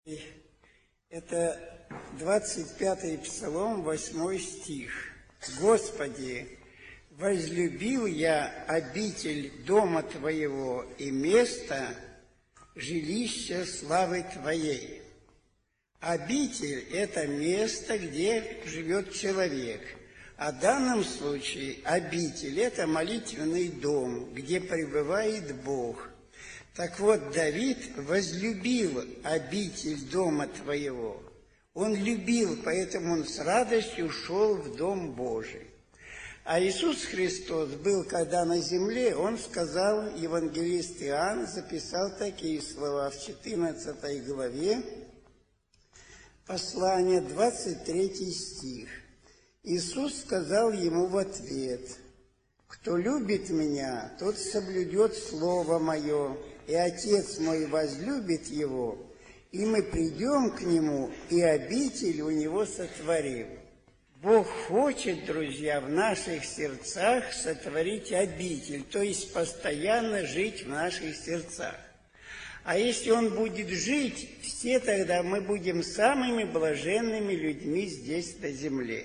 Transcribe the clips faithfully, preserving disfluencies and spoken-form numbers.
Это двадцать пятый Псалом, восьмой стих. «Господи, возлюбил я обитель дома Твоего и место жилища славы Твоей». Обитель – это место, где живет человек. А в данном случае обитель – это молитвенный дом, где пребывает Бог. Так вот, Давид возлюбил обитель дома Твоего. Он любил, поэтому он с радостью шел в Дом Божий. А Иисус Христос был, когда на земле, Он сказал, евангелист Иоанн записал такие слова в четырнадцатой главе, послание, двадцать третий стих. Иисус сказал ему в ответ: «Кто любит Меня, тот соблюдет Слово Мое, и Отец Мой возлюбит Его, и мы придем к Нему, и обитель у Него сотворим». Бог хочет, друзья, в наших сердцах сотворить обитель, то есть постоянно жить в наших сердцах. А если Он будет жить, все тогда мы будем самыми блаженными людьми здесь на земле.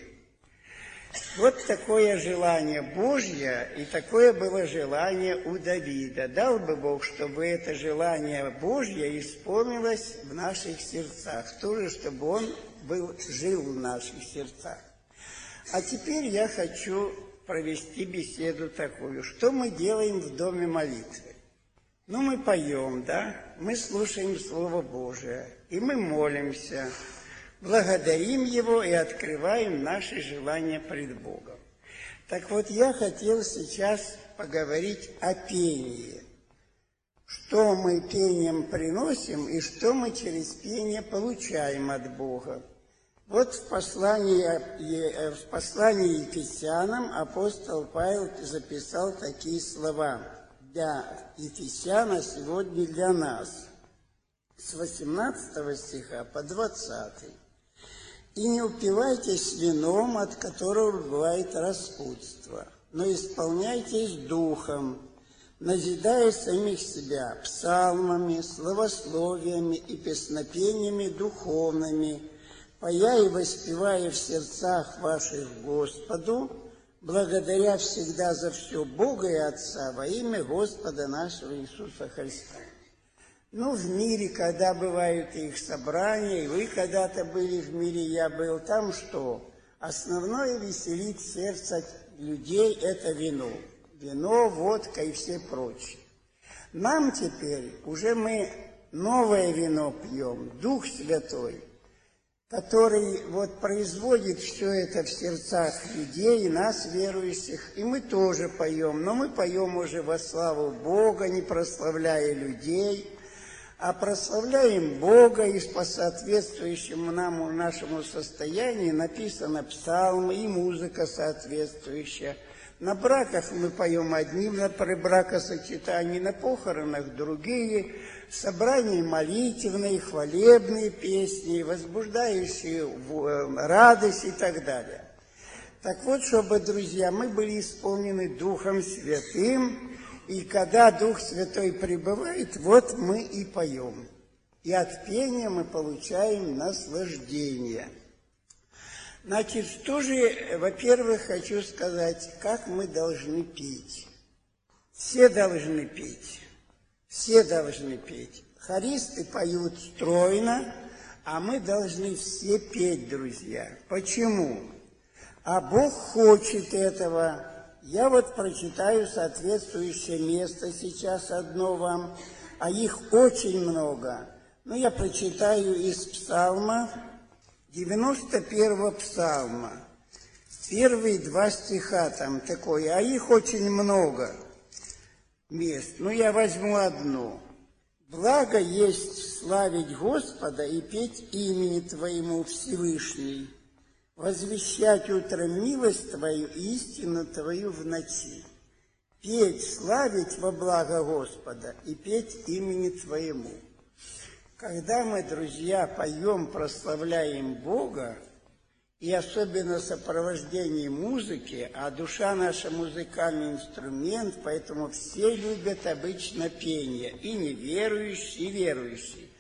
Вот такое желание Божье, и такое было желание у Давида. Дал бы Бог, чтобы это желание Божье исполнилось в наших сердцах, тоже, чтобы Он был, жил в наших сердцах. А теперь я хочу провести беседу такую. Что мы делаем в доме молитвы? Ну, мы поем, да? Мы слушаем Слово Божие, и мы молимся, благодарим Его и открываем наши желания пред Богом. Так вот, я хотел сейчас поговорить о пении. Что мы пением приносим и что мы через пение получаем от Бога. Вот в послании, в послании Ефесянам апостол Павел записал такие слова для Ефесян, а сегодня для нас, с восемнадцатого стиха по двадцатый. «И не упивайтесь вином, от которого бывает распутство, но исполняйтесь духом, назидая самих себя псалмами, словословиями и песнопениями духовными, поя и воспевая в сердцах ваших Господу, благодаря всегда за все Бога и Отца во имя Господа нашего Иисуса Христа». Ну, в мире, когда бывают их собрания, и вы когда-то были в мире, я был, там что? Основное веселит сердце людей – это вино. Вино, водка и все прочее. Нам теперь уже мы новое вино пьем, Дух Святой, который вот производит все это в сердцах людей, нас, верующих, и мы тоже поем, но мы поем уже во славу Бога, не прославляя людей, а прославляем Бога, и по соответствующему нам, нашему состоянию написано псалмы и музыка соответствующая. На браках мы поем одни, при бракосочетании, на похоронах другие, собрания молитвенные, хвалебные песни, возбуждающие радость и так далее. Так вот, чтобы, друзья, мы были исполнены Духом Святым, и когда Дух Святой пребывает, вот мы и поем. И от пения мы получаем наслаждение. Значит, что же, во-первых, хочу сказать, как мы должны петь. Все должны петь. Все должны петь. Хористы поют стройно, а мы должны все петь, друзья. Почему? А Бог хочет этого. Я вот прочитаю соответствующее место сейчас одно вам, а их очень много. Но я прочитаю из Псалма, девяносто первого Псалма, первые два стиха там такое, а их очень много мест. Ну, я возьму одно. «Благо есть славить Господа и петь имени Твоему, Всевышний, возвещать утром милость Твою и истину Твою в ночи, петь, славить во благо Господа и петь имени Твоему». Когда мы, друзья, поем, прославляем Бога, и особенно в сопровождении музыки, а душа наша музыкальный инструмент, поэтому все любят обычно пение, и неверующие, и верующие.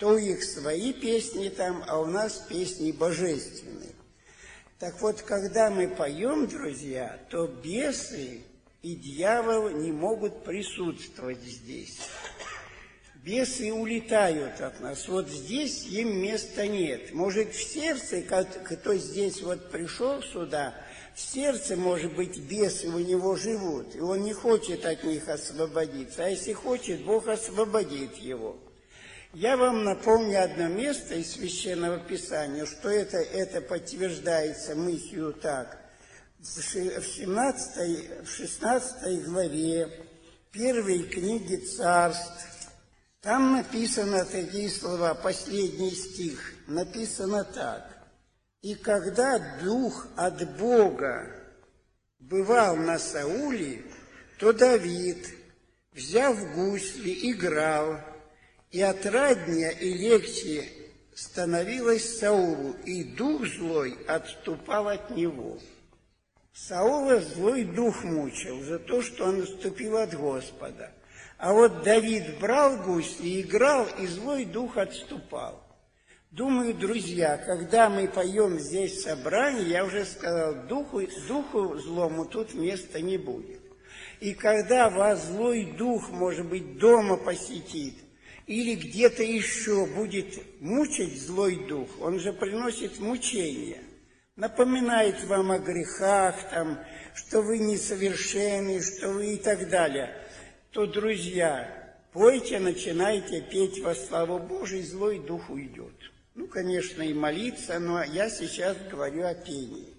То у них свои песни там, а у нас песни божественные. Так вот, когда мы поем, друзья, то бесы и дьявол не могут присутствовать здесь. Бесы улетают от нас. Вот здесь им места нет. Может, в сердце, кто здесь вот пришел сюда, в сердце, может быть, бесы у него живут, и он не хочет от них освободиться. А если хочет, Бог освободит его. Я вам напомню одно место из Священного Писания, что это, это подтверждается мыслью так. В семнадцатой, в шестнадцатой главе первой книги Царств, там написано такие слова, последний стих, написано так. «И когда дух от Бога бывал на Сауле, то Давид, взяв гусли, играл, и отраднее и легче становилось Саулу, и дух злой отступал от него». Саула злой дух мучил за то, что он отступил от Господа. А вот Давид брал гусли и играл, и злой дух отступал. Думаю, друзья, когда мы поем здесь в собрании, я уже сказал, духу, духу злому тут места не будет. И когда вас злой дух, может быть, дома посетит, или где-то еще будет мучить злой дух, он же приносит мучения, напоминает вам о грехах, там, что вы несовершенны, что вы и так далее, то, друзья, пойте, начинайте петь во славу Божию, злой дух уйдет. Ну, конечно, и молиться, но я сейчас говорю о пении.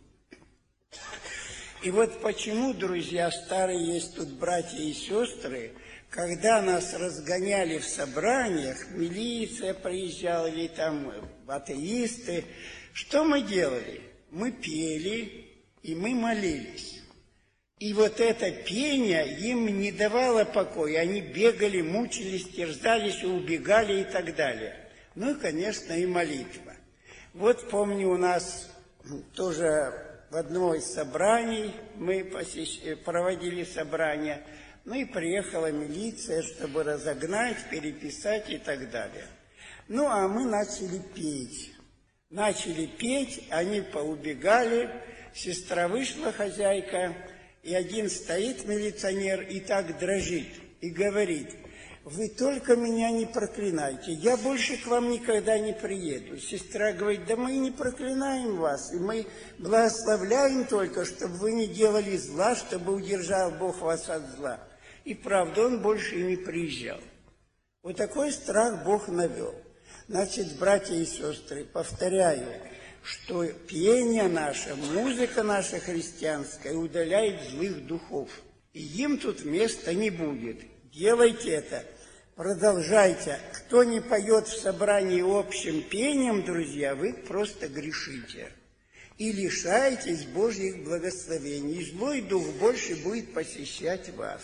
И вот почему, друзья, старые есть тут братья и сестры, когда нас разгоняли в собраниях, милиция приезжала, или там атеисты, что мы делали? Мы пели, и мы молились. И вот это пение им не давало покоя. Они бегали, мучились, терзались, убегали и так далее. Ну и, конечно, и молитва. Вот помню, у нас тоже в одном из собраний мы посещ... проводили собрание, ну и приехала милиция, чтобы разогнать, переписать и так далее. Ну, а мы начали петь. Начали петь, они поубегали, сестра вышла, хозяйка, и один стоит милиционер и так дрожит, и говорит: «Вы только меня не проклинайте, я больше к вам никогда не приеду». Сестра говорит: «Да мы не проклинаем вас, и мы благословляем только, чтобы вы не делали зла, чтобы удержал Бог вас от зла». И правда, он больше и не приезжал. Вот такой страх Бог навел. Значит, братья и сестры, повторяю, что пение наше, музыка наша христианская удаляет злых духов. И им тут места не будет. Делайте это, продолжайте. Кто не поет в собрании общим пением, друзья, вы просто грешите. И лишаетесь Божьих благословений. И злой дух больше будет посещать вас.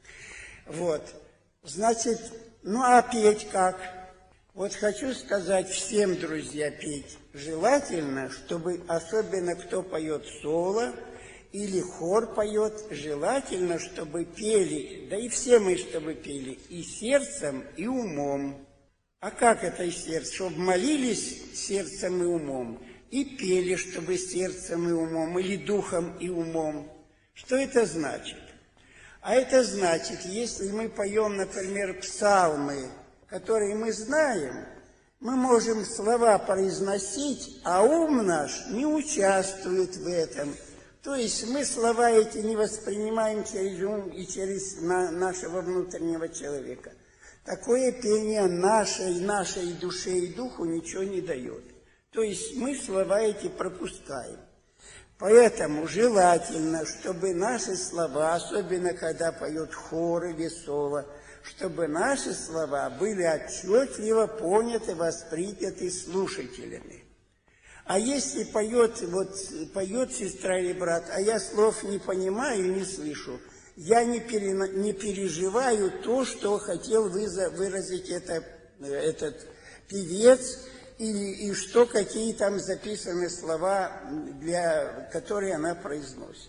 Вот. Значит, ну а петь как? Вот хочу сказать всем, друзья, петь. Желательно, чтобы, особенно кто поет соло или хор поет, желательно, чтобы пели, да и все мы, чтобы пели, и сердцем, и умом. А как это и сердце? Чтобы молились сердцем и умом, и пели, чтобы сердцем и умом, или духом и умом. Что это значит? А это значит, если мы поем, например, псалмы, которые мы знаем, мы можем слова произносить, а ум наш не участвует в этом. То есть мы слова эти не воспринимаем через ум и через на, нашего внутреннего человека. Такое пение нашей, нашей душе и духу ничего не дает. То есть мы слова эти пропускаем. Поэтому желательно, чтобы наши слова, особенно когда поет хор или соло, чтобы наши слова были отчетливо поняты, восприняты слушателями. А если поет, вот, поет сестра или брат, а я слов не понимаю и не слышу, я не, пере, не переживаю то, что хотел выразить это, этот певец, и, и что, какие там записаны слова, для, которые она произносит.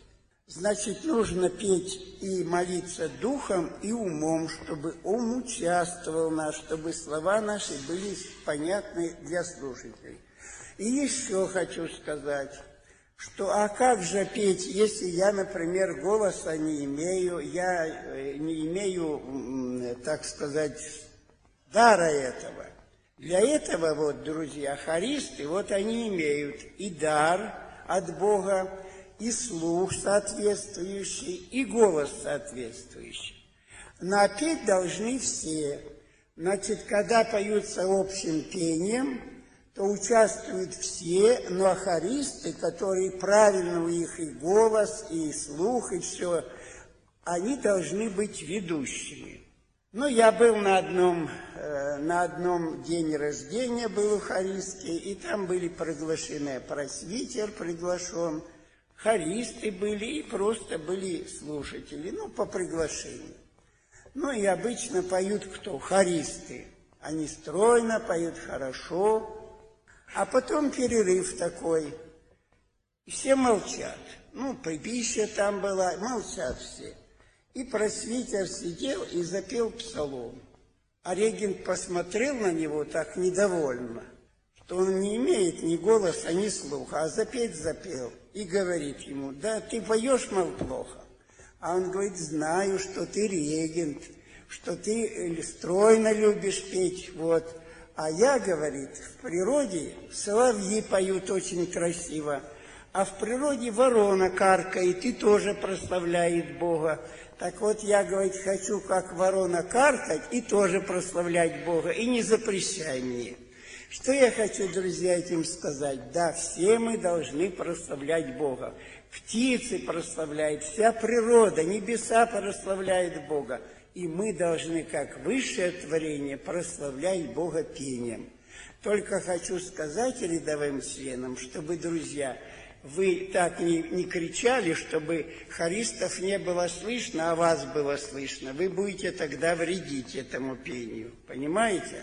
Значит, нужно петь и молиться духом и умом, чтобы ум участвовал в нас, чтобы слова наши были понятны для слушателей. И еще хочу сказать, что а как же петь, если я, например, голоса не имею, я не имею, так сказать, дара этого. Для этого, вот, друзья, хористы, вот они имеют и дар от Бога, и слух соответствующий, и голос соответствующий. Но петь должны все. Значит, когда поются общим пением, то участвуют все, но хористы, которые правильно у них и голос, и слух, и все, они должны быть ведущими. Ну, я был на одном, э, на одном день рождения, был у хористки, и там были приглашены, пресвитер приглашен, хористы были и просто были слушатели, ну, по приглашению. Ну, и обычно поют кто? Хористы. Они стройно поют хорошо, а потом перерыв такой, и все молчат. Ну, пища там была, молчат все. И пресвитер сидел и запел псалом. А регент посмотрел на него так недовольно, что он не имеет ни голоса, ни слуха, а запеть запел. И говорит ему: да, ты поешь, мол, плохо. А он говорит: знаю, что ты регент, что ты стройно любишь петь, вот. А я, говорит, в природе соловьи поют очень красиво, а в природе ворона каркает и тоже прославляет Бога. Так вот, я, говорит, хочу, как ворона, каркать и тоже прославлять Бога, и не запрещай мне. Что я хочу, друзья, этим сказать? Да, все мы должны прославлять Бога. Птицы прославляют, вся природа, небеса прославляют Бога. И мы должны, как высшее творение, прославлять Бога пением. Только хочу сказать рядовым членам, чтобы, друзья, вы так не, не кричали, чтобы хористов не было слышно, а вас было слышно. Вы будете тогда вредить этому пению. Понимаете?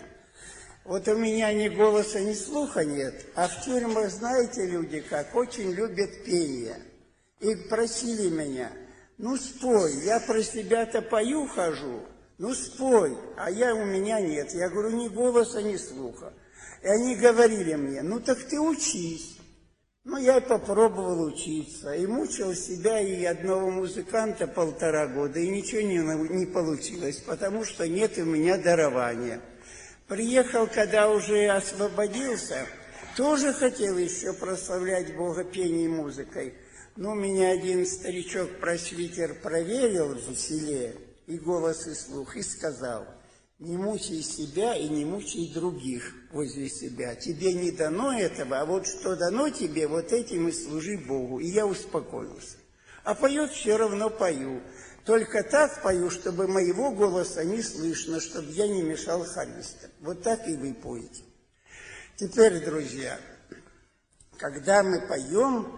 Вот у меня ни голоса, ни слуха нет, а в тюрьмах, знаете, люди как, очень любят пение. И просили меня: ну спой, я про себя-то пою хожу, ну спой, а я у меня нет. Я говорю: ни голоса, ни слуха. И они говорили мне: ну так ты учись. Ну, я и попробовал учиться, и мучил себя и одного музыканта полтора года, и ничего не, не получилось, потому что нет у меня дарования. Приехал, когда уже освободился, тоже хотел еще прославлять Бога пением и музыкой. Но меня один старичок-просвитер проверил в селе, и голос, и слух, и сказал: не мучай себя и не мучай других возле себя. Тебе не дано этого, а вот что дано тебе, вот этим и служи Богу. И я успокоился. А поет все равно пою. Только так пою, чтобы моего голоса не слышно, чтобы я не мешал хористам. Вот так и вы поете. Теперь, друзья, когда мы поем,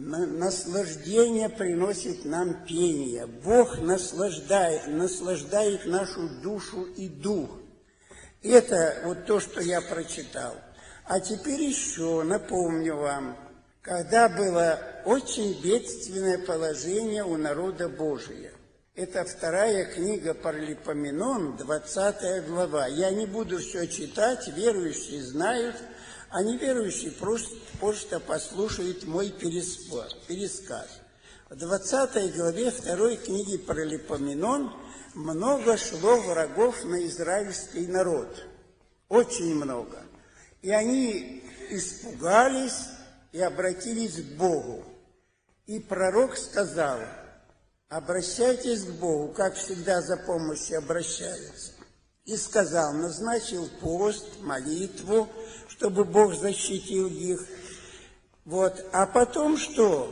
наслаждение приносит нам пение. Бог наслаждает, наслаждает нашу душу и дух. Это вот то, что я прочитал. А теперь еще напомню вам, когда было очень бедственное положение у народа Божия. Это вторая книга Паралипоменон, двадцатая глава. Я не буду все читать, верующие знают, а неверующие просто, просто послушают мой пересказ. В двадцатой главе второй книги Паралипоменон много шло врагов на израильский народ. Очень много. И они испугались и обратились к Богу. И пророк сказал: обращайтесь к Богу, как всегда за помощью обращаются. И сказал, назначил пост, молитву, чтобы Бог защитил их. Вот. А потом что?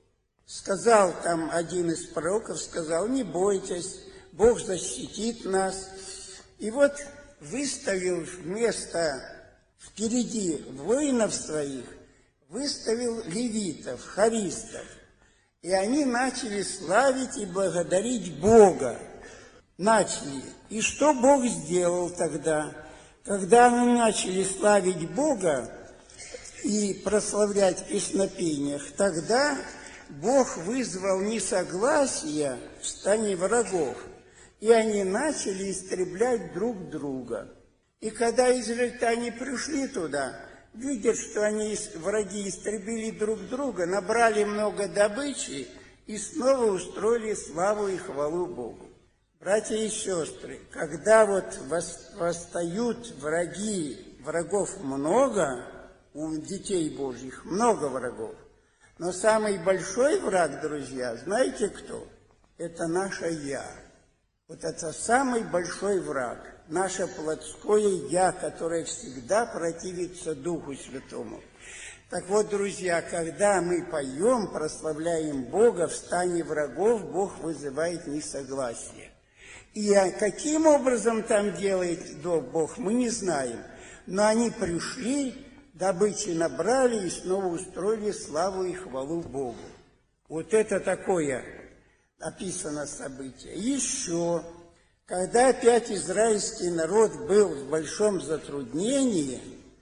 Сказал там один из пророков, сказал: не бойтесь, Бог защитит нас. И вот выставил вместо, впереди воинов своих, выставил левитов, хористов. И они начали славить и благодарить Бога. Начали. И что Бог сделал тогда? Когда они начали славить Бога и прославлять в песнопениях, тогда Бог вызвал несогласие в стане врагов, и они начали истреблять друг друга. И когда израильтяне пришли туда, видят, что они, враги, истребили друг друга, набрали много добычи и снова устроили славу и хвалу Богу. Братья и сестры, когда вот восстают враги, врагов много, у детей Божьих много врагов, но самый большой враг, друзья, знаете кто? Это наше «я». Вот это самый большой враг, наше плотское «я», которое всегда противится Духу Святому. Так вот, друзья, когда мы поем, прославляем Бога в стане врагов, Бог вызывает несогласие. И каким образом там делает Бог, мы не знаем. Но они пришли, добычи набрали и снова устроили славу и хвалу Богу. Вот это такое описано событие. Еще, когда опять израильский народ был в большом затруднении,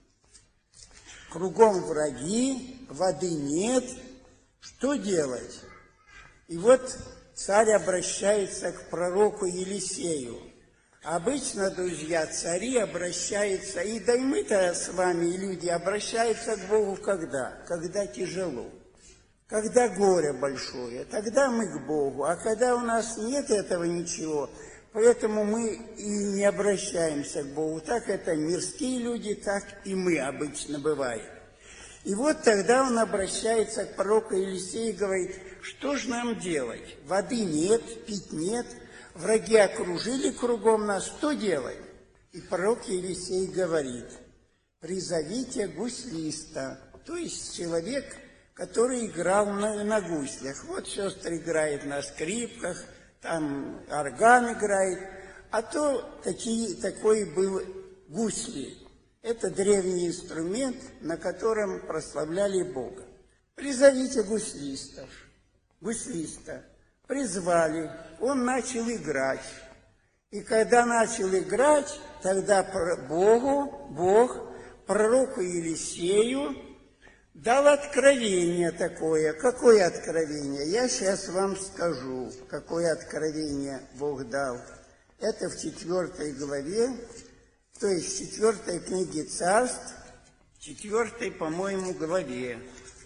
кругом враги, воды нет, что делать? И вот царь обращается к пророку Елисею. Обычно, друзья, цари обращаются, и да и мы-то с вами, и люди, обращаются к Богу когда? Когда тяжело, когда горе большое, тогда мы к Богу. А когда у нас нет этого ничего, поэтому мы и не обращаемся к Богу. Так это мирские люди, так и мы обычно бывает. И вот тогда он обращается к пророку Елисею и говорит: что же нам делать? Воды нет, пить нет, враги окружили кругом нас, что делать? И пророк Елисей говорит: призовите гуслиста, то есть человек, который играл на, на гуслях. Вот сестра играет на скрипках, там орган играет, а то такие, такой был гусли. Это древний инструмент, на котором прославляли Бога. Призовите гуслистов. Гуслиста призвали, он начал играть. И когда начал играть, тогда Богу, Бог пророку Елисею дал откровение такое. Какое откровение? Я сейчас вам скажу, какое откровение Бог дал. Это в четвертой главе, то есть в четвертой книге Царств, четвертой, по-моему, главе.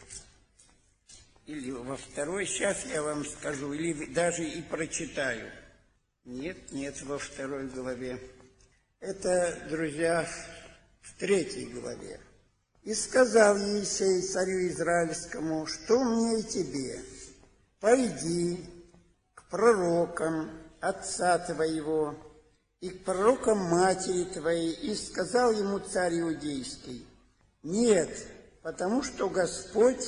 Или во второй, сейчас я вам скажу, или даже и прочитаю. Нет, нет, во второй главе. Это, друзья, в третьей главе. «И сказал Елисей царю Израильскому: что мне и тебе? Пойди к пророкам отца твоего и к пророкам матери твоей». И сказал ему царь Иудейский: нет, потому что Господь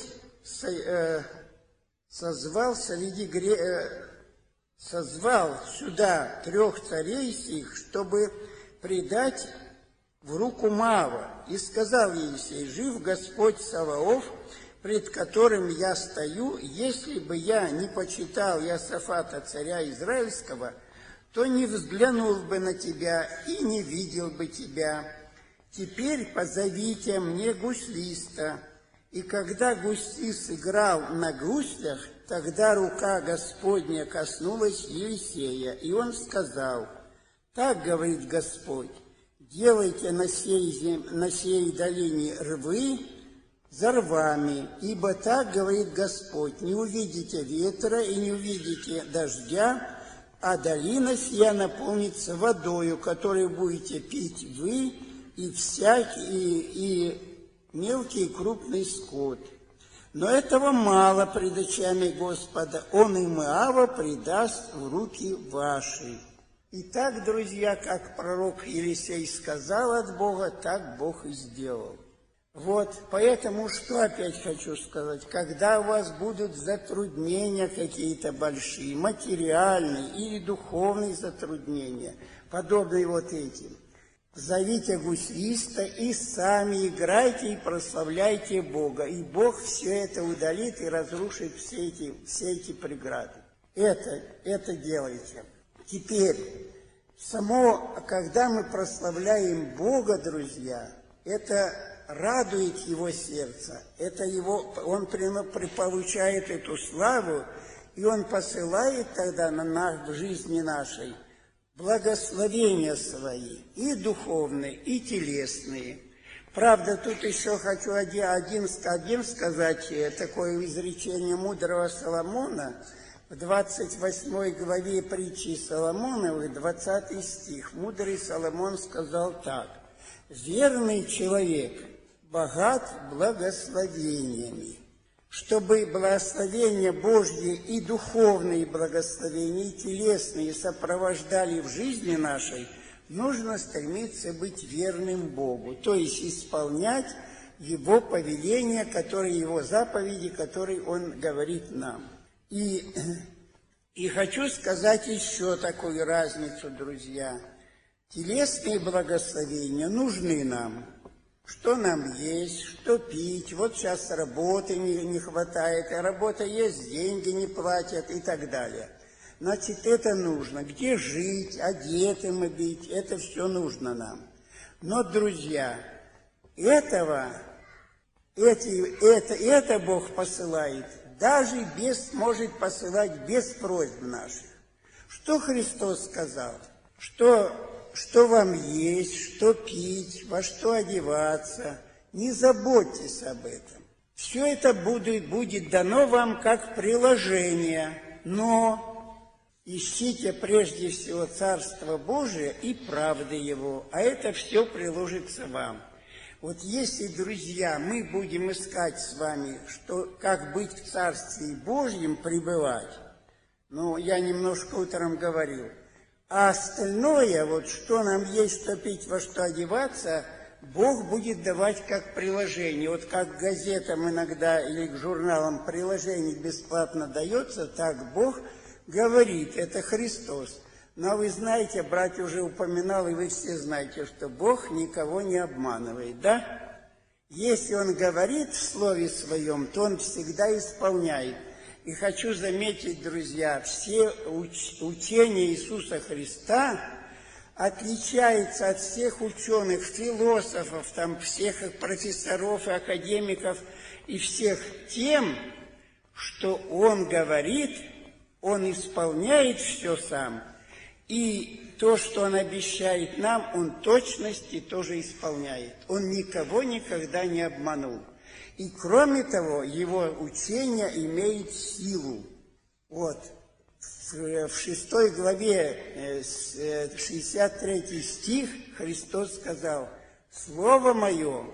созвал среди гре... созвал сюда трех царей сих, чтобы предать в руку Моава. И сказал Елисей: жив Господь Саваоф, пред которым я стою, если бы я не почитал Иосафата царя Израильского, то не взглянул бы на тебя и не видел бы тебя. Теперь позовите мне гуслиста. И когда гуслист играл на гуслях, тогда рука Господня коснулась Елисея, и он сказал: так говорит Господь: делайте на сей, зем... на сей долине рвы за рвами, ибо так говорит Господь: не увидите ветра и не увидите дождя, а долина сия наполнится водою, которую будете пить вы и всякий, и, и мелкий и крупный скот. Но этого мало пред очами Господа, он и Моава предаст в руки ваши. Итак, друзья, как пророк Елисей сказал от Бога, так Бог и сделал. Вот, поэтому что опять хочу сказать? Когда у вас будут затруднения какие-то большие, материальные или духовные затруднения, подобные вот этим, зовите гуслиста и сами играйте и прославляйте Бога. И Бог все это удалит и разрушит все эти, все эти преграды. Это, это делайте. Теперь, само, когда мы прославляем Бога, друзья, это радует его сердце. Это его, он получает эту славу, и он посылает тогда на нас, в жизни нашей благословения свои, и духовные, и телесные. Правда, тут еще хочу один, один, один сказать такое изречение мудрого Соломона в двадцать восьмой главе притчи Соломоновой, двадцатый стих. Мудрый Соломон сказал так: «Верный человек богат благословениями». Чтобы благословения Божьи и духовные благословения, и телесные сопровождали в жизни нашей, нужно стремиться быть верным Богу, то есть исполнять Его повеления, которые, Его заповеди, которые Он говорит нам. И, и хочу сказать еще такую разницу, друзья. Телесные благословения нужны нам. Что нам есть, что пить. Вот сейчас работы не, не хватает, а работа есть, деньги не платят и так далее. Значит, это нужно. Где жить, одетым быть, это все нужно нам. Но, друзья, этого, эти, это, это Бог посылает, даже без, может посылать без просьб наших. Что Христос сказал? Что... Что вам есть, что пить, во что одеваться. Не заботьтесь об этом. Все это будет, будет дано вам как приложение. Но ищите прежде всего Царство Божие и правды Его, а это все приложится вам. Вот если, друзья, мы будем искать с вами, что, как быть в Царстве Божьем, пребывать, ну, я немножко утром говорил, а остальное, вот что нам есть, что пить, во что одеваться, Бог будет давать как приложение. Вот как газетам иногда или к журналам приложение бесплатно дается, так Бог говорит, это Христос. Но вы знаете, брат уже упоминал, и вы все знаете, что Бог никого не обманывает, да? Если Он говорит в Слове Своем, то Он всегда исполняет. И хочу заметить, друзья, все уч учения Иисуса Христа отличаются от всех ученых, философов, там, всех профессоров и академиков, и всех тем, что Он говорит, Он исполняет все сам, и то, что Он обещает нам, Он точности тоже исполняет. Он никого никогда не обманул. И кроме того, Его учение имеет силу. Вот, в шестой главе, шестьдесят третий стих, Христос сказал: «Слово Мое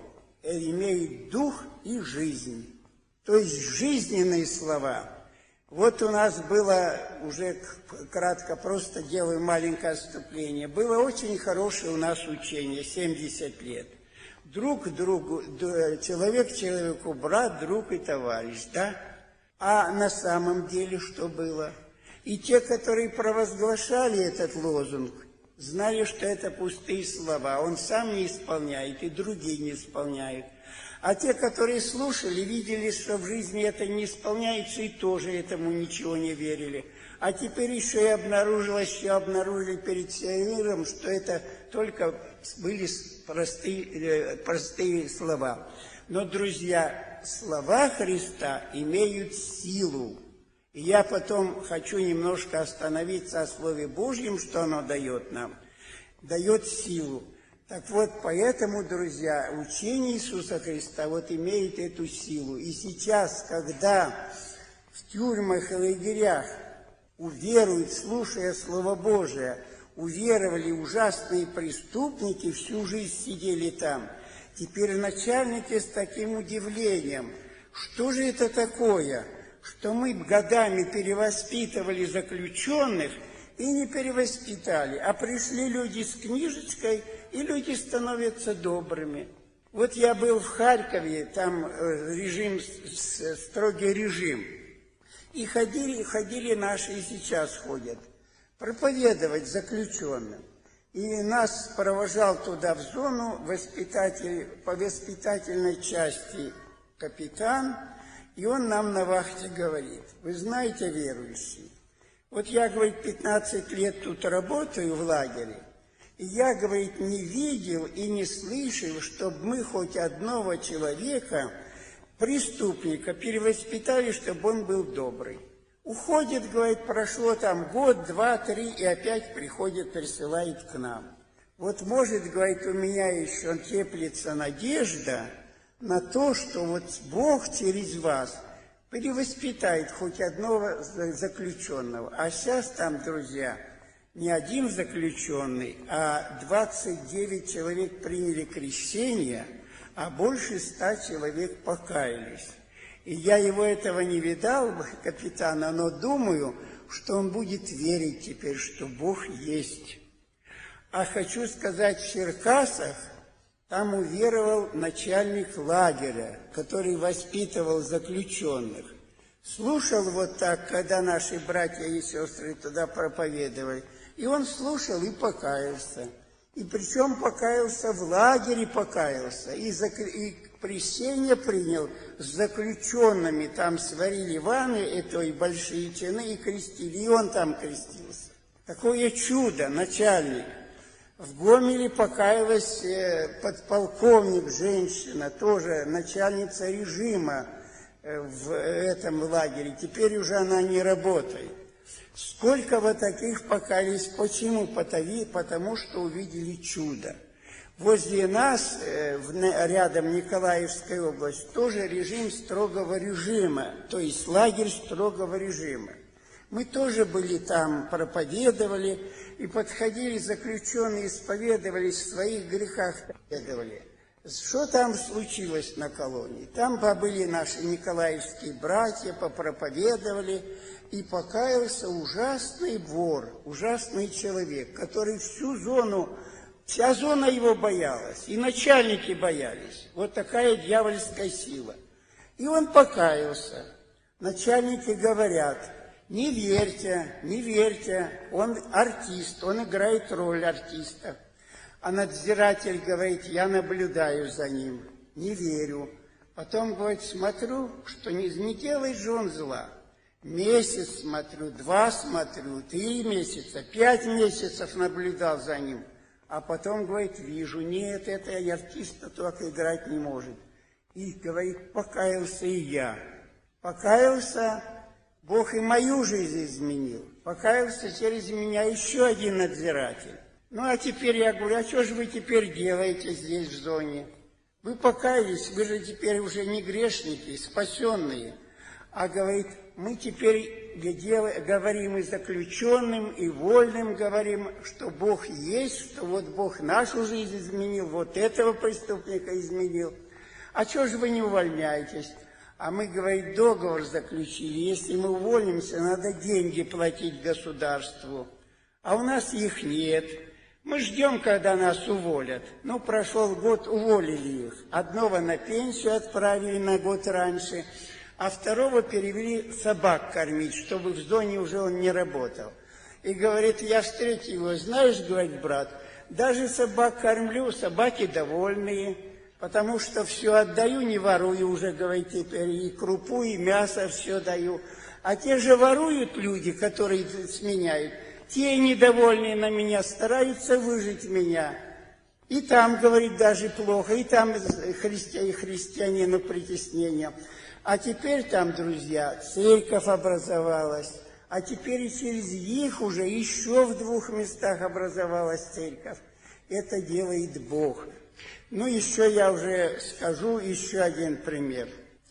имеет дух и жизнь». То есть жизненные слова. Вот у нас было, уже кратко просто делаю маленькое отступление, было очень хорошее у нас учение, семьдесят лет. Друг другу, человек человеку, брат, друг и товарищ, да? А на самом деле что было? И те, которые провозглашали этот лозунг, знали, что это пустые слова. Он сам не исполняет, и другие не исполняют. А те, которые слушали, видели, что в жизни это не исполняется, и тоже этому ничего не верили. А теперь еще и обнаружилось, что обнаружили перед всем миром, что это только были простые, простые слова. Но, друзья, слова Христа имеют силу. И я потом хочу немножко остановиться о Слове Божьем, что оно дает нам. Дает силу. Так вот, поэтому, друзья, учение Иисуса Христа вот имеет эту силу. И сейчас, когда в тюрьмах и лагерях уверуют, слушая Слово Божие, уверовали ужасные преступники, всю жизнь сидели там. Теперь начальники с таким удивлением: что же это такое, что мы годами перевоспитывали заключенных и не перевоспитали, а пришли люди с книжечкой, и люди становятся добрыми. Вот я был в Харькове, там режим, строгий режим, и ходили, ходили наши, и сейчас ходят, проповедовать заключенным. И нас провожал туда в зону воспитатель, по воспитательной части капитан, и он нам на вахте говорит: вы знаете, верующие, вот я, говорит, пятнадцать лет тут работаю в лагере, И я, говорит, не видел и не слышал, чтобы мы хоть одного человека, преступника, перевоспитали, чтобы он был добрый. Уходит, говорит, прошло там год, два, три, и опять приходит, присылает к нам. Вот может, говорит, у меня еще теплится надежда на то, что вот Бог через вас перевоспитает хоть одного заключенного. А сейчас там, друзья, не один заключенный, а двадцать девять человек приняли крещение, а больше ста человек покаялись. И я его этого не видал, капитана, но думаю, что он будет верить теперь, что Бог есть. А хочу сказать, в Черкасах там уверовал начальник лагеря, который воспитывал заключенных. Слушал вот так, когда наши братья и сестры туда проповедовали, и он слушал и покаялся. И причем покаялся в лагере, покаялся, и, зак... и крещение принял с заключенными. Там сварили ванны, это и большие чины, и крестили, и он там крестился. Такое чудо, начальник. В Гомеле покаялась подполковник, женщина, тоже начальница режима в этом лагере. Теперь уже она не работает. Сколько вот таких покаялись? Почему? Потому что увидели чудо. Возле нас, рядом Николаевская область, тоже режим строгого режима, то есть лагерь строгого режима. Мы тоже были там, проповедовали, и подходили заключенные, исповедовались в своих грехах, исповедовали. Что там случилось на колонии? Там побыли наши николаевские братья, попроповедовали, и покаялся ужасный вор, ужасный человек, который всю зону, вся зона его боялась, и начальники боялись. Вот такая дьявольская сила. И он покаялся. Начальники говорят: не верьте, не верьте, он артист, он играет роль артиста. А надзиратель говорит: я наблюдаю за ним, не верю. Потом, говорит, смотрю, что не, не делает же он зла. Месяц смотрю, два смотрю, три месяца, пять месяцев наблюдал за ним. А потом, говорит, вижу, нет, это артиста только играть не может. И, говорит, покаялся и я. Покаялся, Бог и мою жизнь изменил. Покаялся через меня еще один надзиратель. Ну, а теперь я говорю: а что же вы теперь делаете здесь, в зоне? Вы покаялись, вы же теперь уже не грешники, спасенные. А, говорит, мы теперь говорим и заключенным, и вольным говорим, что Бог есть, что вот Бог нашу жизнь изменил, вот этого преступника изменил. А что же вы не увольняетесь? А мы, говорит, договор заключили, если мы уволимся, надо деньги платить государству. А у нас их нет. Мы ждем, когда нас уволят. Ну, прошел год, уволили их. Одного на пенсию отправили на год раньше, а второго перевели собак кормить, чтобы в зоне уже он не работал. И говорит, я встретил его: знаешь, говорит, брат, даже собак кормлю, собаки довольные, потому что все отдаю, не ворую уже, говорит, теперь и крупу, и мясо все даю. А те же воруют люди, которые сменяют, те недовольные на меня, стараются выжить меня. И там, говорит, даже плохо, и там христи, христианину притеснение. А теперь там, друзья, церковь образовалась, а теперь и через них уже еще в двух местах образовалась церковь. Это делает Бог. Ну, еще я уже скажу еще один пример.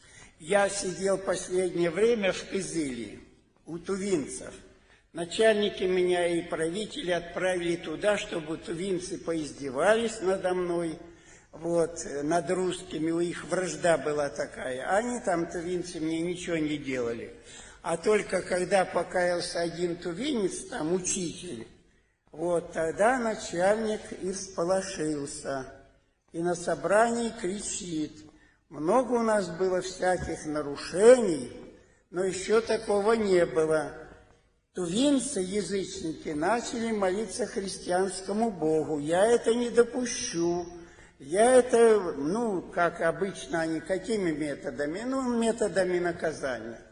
Я сидел последнее время в Кызыле у тувинцев. Начальники меня и правители отправили туда, чтобы тувинцы поиздевались надо мной, вот, над русскими, у них вражда была такая. Они там, тувинцы, мне ничего не делали. А только когда покаялся один тувинец, там учитель, вот, тогда начальник и всполошился. И на собрании кричит: много у нас было всяких нарушений, но еще такого не было. Тувинцы, язычники, начали молиться христианскому Богу. Я это не допущу. Я это, ну, как обычно они, какими методами? Ну, методами наказания.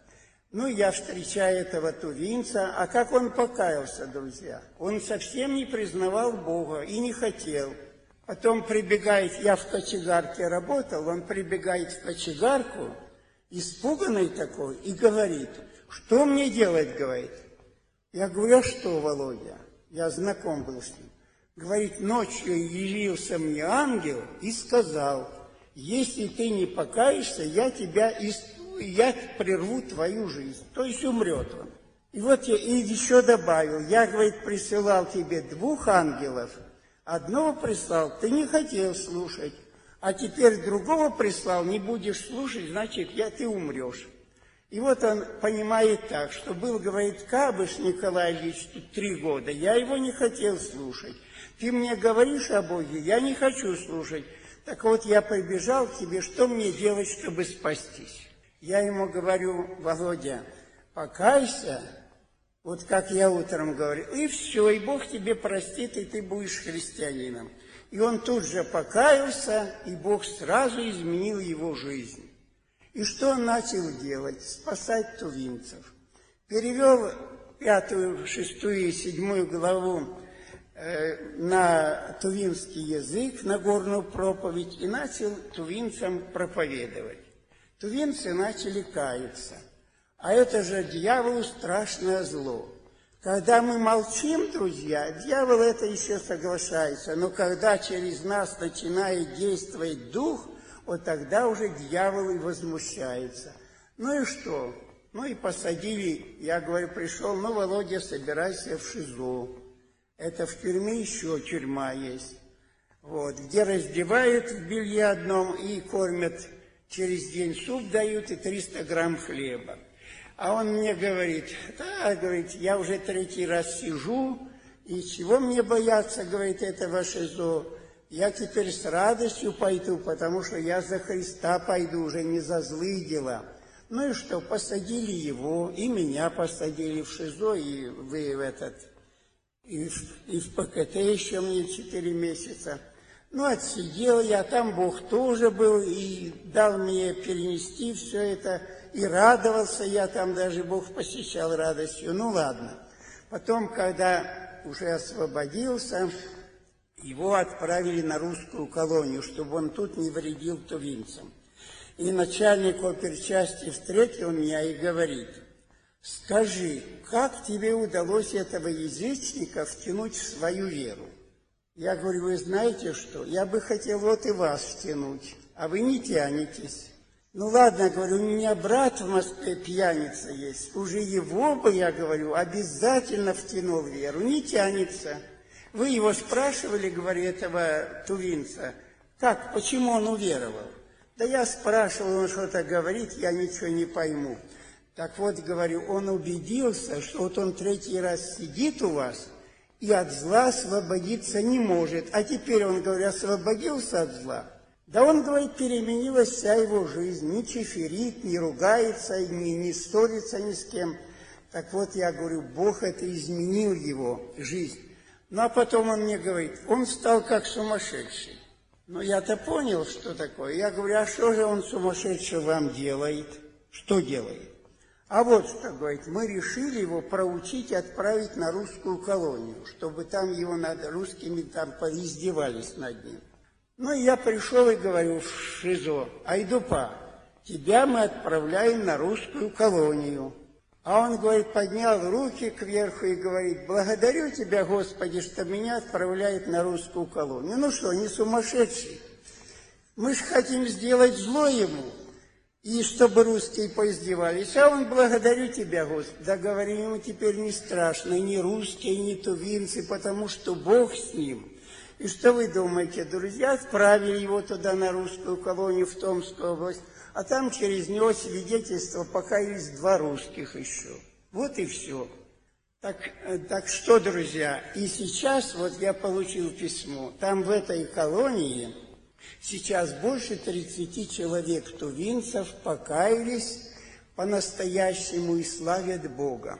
Ну, я встречаю этого тувинца, а как он покаялся, друзья? Он совсем не признавал Бога и не хотел. Потом прибегает, я в кочегарке работал, он прибегает в кочегарку, испуганный такой, и говорит, что мне делать, говорит. Я говорю, а что, Володя? Я знаком был с ним. Говорит, ночью явился мне ангел и сказал, если ты не покаешься, я тебя исп... я прерву твою жизнь, то есть умрет он. И вот я и еще добавил, я, говорит, присылал тебе двух ангелов, одного прислал, ты не хотел слушать, а теперь другого прислал, не будешь слушать, значит, я, ты умрешь. И вот он понимает так, что был, говорит, Кабыш Николай Ильич тут три года, я его не хотел слушать. Ты мне говоришь о Боге, я не хочу слушать. Так вот, я прибежал к тебе, что мне делать, чтобы спастись? Я ему говорю, Володя, покайся, вот как я утром говорил, и все, и Бог тебе простит, и ты будешь христианином. И он тут же покаялся, и Бог сразу изменил его жизнь. И что он начал делать? Спасать тувинцев. Перевел пятую, шестую и седьмую главу э, на тувинский язык, на горную проповедь, и начал тувинцам проповедовать. Тувинцы начали каяться. А это же дьяволу страшное зло. Когда мы молчим, друзья, дьявол это еще соглашается, но когда через нас начинает действовать дух, вот тогда уже дьявол и возмущается. Ну и что? Ну и посадили, я говорю, пришел, ну, Володя, собирайся в ШИЗО. Это в тюрьме еще тюрьма есть. Вот, где раздевают в белье одном и кормят, через день суп дают и триста грамм хлеба. А он мне говорит, да, говорит, я уже третий раз сижу, и чего мне бояться, говорит, этого ШИЗО? Я теперь с радостью пойду, потому что я за Христа пойду, уже не за злые дела. Ну и что, посадили его, и меня посадили в ШИЗО, и вы в этот, и в, и в ПКТ еще мне четыре месяца. Ну, отсидел я, там Бог тоже был, и дал мне перенести все это, и радовался я там, даже Бог посещал радостью. Ну, ладно. Потом, когда уже освободился, его отправили на русскую колонию, чтобы он тут не вредил тувинцам. И начальник оперчасти встретил меня и говорит, скажи, как тебе удалось этого язычника втянуть в свою веру? Я говорю, вы знаете что, я бы хотел вот и вас втянуть, а вы не тянетесь. Ну ладно, говорю, у меня брат в Москве пьяница есть, уже его бы, я говорю, обязательно втянул в веру, не тянется. Вы его спрашивали, говорю, этого тувинца, как, почему он уверовал? Да я спрашивал, он что-то говорит, я ничего не пойму. Так вот, говорю, он убедился, что вот он третий раз сидит у вас и от зла освободиться не может. А теперь он, говорю, освободился от зла. Да он, говорит, переменилась вся его жизнь, не чиферит, не ругается, не, не ссорится ни с кем. Так вот, я говорю, Бог это изменил его жизнь. Ну, а потом он мне говорит, он стал как сумасшедший. Ну, я-то понял, что такое. Я говорю, а что же он сумасшедший вам делает? Что делает? А вот что, говорит, мы решили его проучить и отправить на русскую колонию, чтобы там его над русскими там поиздевались над ним. Ну, и я пришел и говорю в ШИЗО, Айдупа, тебя мы отправляем на русскую колонию. А он, говорит, поднял руки кверху и говорит, благодарю тебя, Господи, что меня отправляют на русскую колонию. Ну что, не сумасшедший? Мы же хотим сделать зло ему, и чтобы русские поиздевались. А он, благодарю тебя, Господи. Да, говорю, ему теперь не страшно, ни русские, ни тувинцы, потому что Бог с ним. И что вы думаете, друзья, отправили его туда, на русскую колонию в Томскую область, а там через него свидетельство, пока есть два русских еще. Вот и все. Так, так что, друзья, и сейчас вот я получил письмо. Там в этой колонии сейчас больше тридцати человек тувинцев покаялись по-настоящему и славят Бога.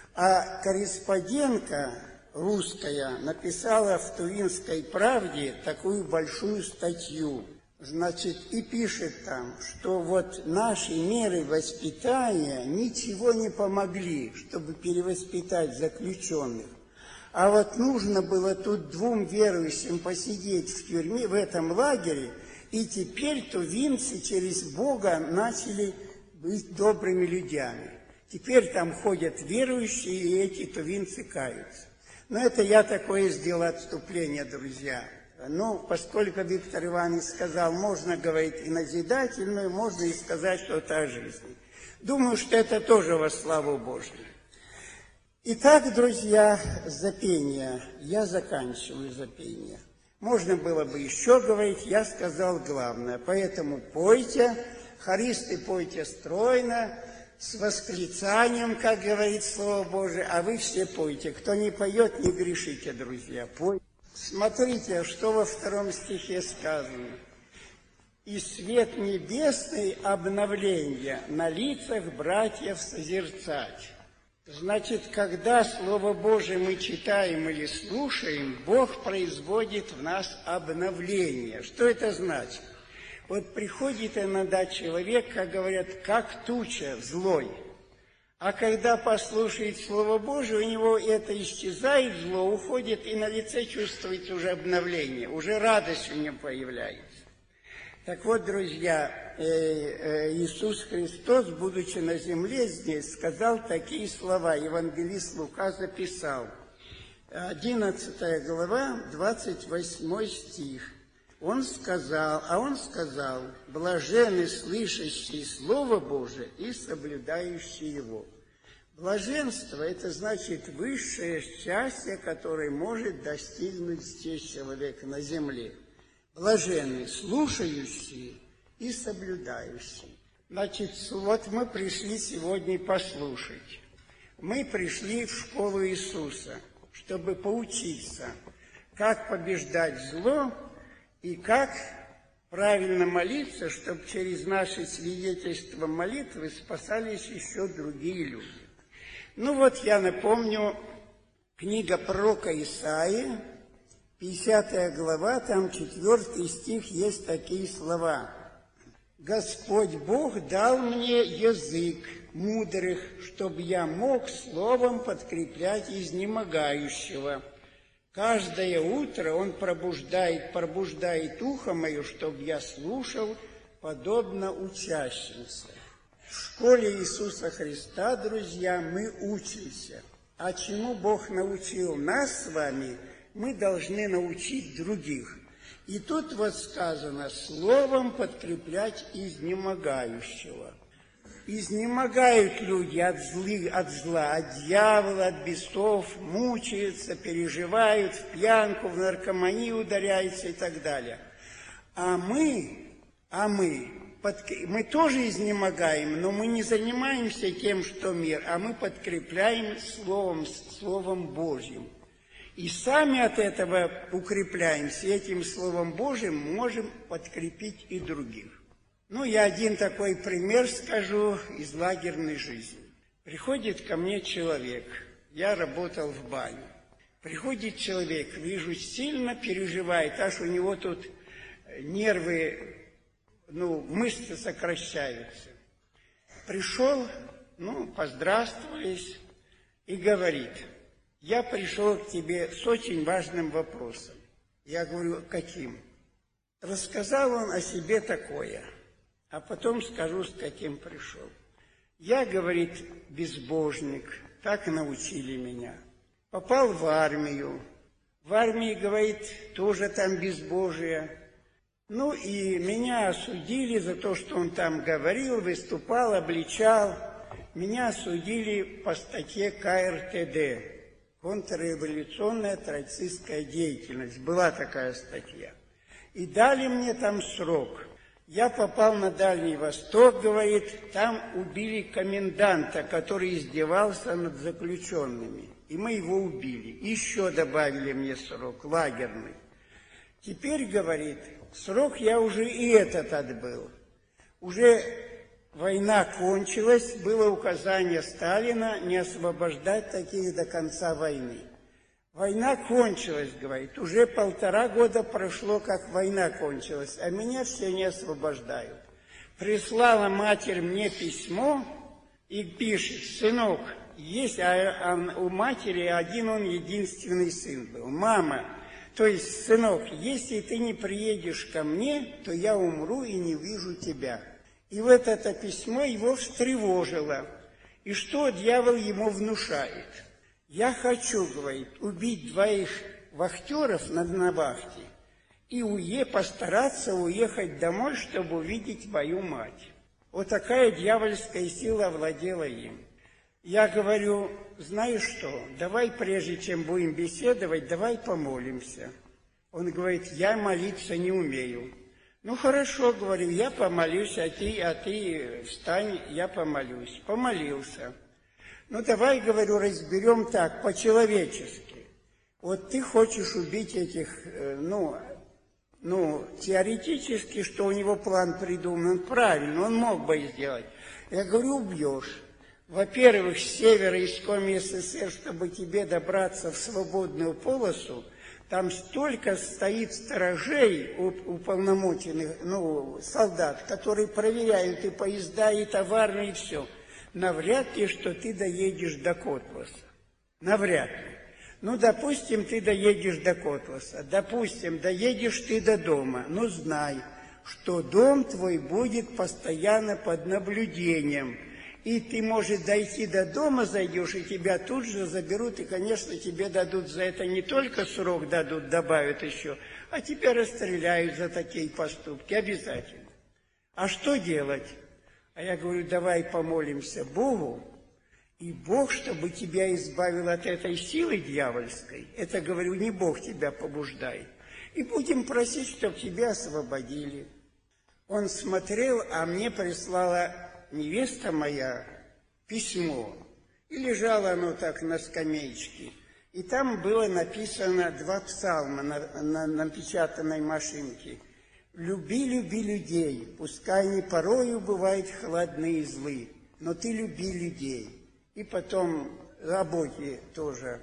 А корреспондентка русская написала в «Тувинской правде» такую большую статью. Значит, и пишет там, что вот наши меры воспитания ничего не помогли, чтобы перевоспитать заключенных. А вот нужно было тут двум верующим посидеть в тюрьме, в этом лагере, и теперь тувинцы через Бога начали быть добрыми людьми. Теперь там ходят верующие, и эти тувинцы каются. Но это я такое сделал отступление, друзья. Ну, поскольку Виктор Иванович сказал, можно говорить и назидательную, можно и сказать что-то о жизни. Думаю, что это тоже во славу Божию. Итак, друзья, запение. Я заканчиваю запение. Можно было бы еще говорить, я сказал главное. Поэтому пойте, хористы пойте стройно, с восклицанием, как говорит Слово Божие, а вы все пойте. Кто не поет, не грешите, друзья, пойте. Смотрите, что во втором стихе сказано. «И свет небесный обновление на лицах братьев созерцать». Значит, когда Слово Божие мы читаем или слушаем, Бог производит в нас обновление. Что это значит? Вот приходит иногда человек, как говорят, как туча злой. А когда послушает Слово Божие, у него это исчезает, зло уходит, и на лице чувствуется уже обновление, уже радость у него появляется. Так вот, друзья, Иисус Христос, будучи на земле здесь, сказал такие слова. Евангелист Лука записал. одиннадцатая глава, двадцать восьмой стих. Он сказал, а он сказал, блаженны слышащие Слово Божие и соблюдающие его. Блаженство – это значит высшее счастье, которое может достигнуть здесь человек на земле. Блаженны слушающие и соблюдающие. Значит, вот мы пришли сегодня послушать. Мы пришли в школу Иисуса, чтобы поучиться, как побеждать зло, и как правильно молиться, чтобы через наши свидетельства молитвы спасались еще другие люди. Ну вот я напомню, книга пророка Исаии, пятидесятая глава, там четвертый стих, есть такие слова. «Господь Бог дал мне язык мудрых, чтобы я мог словом подкреплять изнемогающего». Каждое утро Он пробуждает, пробуждает ухо мое, чтобы я слушал, подобно учащимся. В школе Иисуса Христа, друзья, мы учимся. А чему Бог научил нас с вами, мы должны научить других. И тут вот сказано, словом подкреплять изнемогающего. Изнемогают люди от, злы, от зла, от дьявола, от бесов, мучаются, переживают, в пьянку, в наркоманию ударяются и так далее. А мы, а мы, под, мы тоже изнемогаем, но мы не занимаемся тем, что мир, а мы подкрепляем словом, словом Божьим. И сами от этого укрепляемся, этим Словом Божьим можем подкрепить и других. Ну, я один такой пример скажу из лагерной жизни. Приходит ко мне человек, я работал в бане. Приходит человек, вижу, сильно переживает, аж у него тут нервы, ну, мышцы сокращаются. Пришел, ну, поздравствовались и говорит, я пришел к тебе с очень важным вопросом. Я говорю, каким? Рассказал он о себе такое. А потом скажу, с каким пришел. Я, говорит, безбожник, так научили меня. Попал в армию. В армии, говорит, тоже там безбожие. Ну и меня осудили за то, что он там говорил, выступал, обличал. Меня осудили по статье ка эр тэ дэ. Контрреволюционная троцкистская деятельность. Была такая статья. И дали мне там срок. Я попал на Дальний Восток, говорит, там убили коменданта, который издевался над заключенными. И мы его убили. Еще добавили мне срок, лагерный. Теперь, говорит, срок я уже и этот отбыл. Уже война кончилась, было указание Сталина не освобождать таких до конца войны. В Война кончилась, говорит, уже полтора года прошло, как война кончилась, а меня все не освобождают. Прислала матерь мне письмо и пишет: сынок, есть, а, а у матери один он единственный сын был. Мама, то есть, сынок, если ты не приедешь ко мне, то я умру и не вижу тебя. И вот это письмо его встревожило. И что дьявол ему внушает? Я хочу, говорит, убить двоих вахтеров на, на вахте и уе, постараться уехать домой, чтобы увидеть мою мать. Вот такая дьявольская сила овладела им. Я говорю, знаешь что, давай, прежде чем будем беседовать, давай помолимся. Он говорит, я молиться не умею. Ну хорошо, говорю, я помолюсь, а ты, а ты встань, я помолюсь. Помолился. Ну, давай, говорю, разберем так, по-человечески. Вот ты хочешь убить этих, ну, ну, теоретически, что у него план придуман, правильно, он мог бы сделать. Я говорю, убьешь. Во-первых, с севера из Коми СССР, чтобы тебе добраться в свободную полосу, там столько стоит сторожей, уполномоченных, ну, солдат, которые проверяют и поезда, и товарные, и все. Навряд ли, что ты доедешь до Котласа. Навряд ли. Ну, допустим, ты доедешь до Котласа. Допустим, доедешь ты до дома. Ну, знай, что дом твой будет постоянно под наблюдением. И ты, может, дойти до дома, зайдешь, и тебя тут же заберут. И, конечно, тебе дадут за это не только срок дадут, добавят еще, а тебя расстреляют за такие поступки. Обязательно. А что делать? А я говорю, давай помолимся Богу, и Бог, чтобы тебя избавил от этой силы дьявольской, это, говорю, не Бог тебя побуждает, и будем просить, чтобы тебя освободили. Он смотрел, а мне прислала невеста моя письмо, и лежало оно так на скамеечке, и там было написано два псалма на, на напечатанной машинке. «Люби, люби людей, пускай они порою бывают холодны и злы, но ты люби людей». И потом о Боге тоже.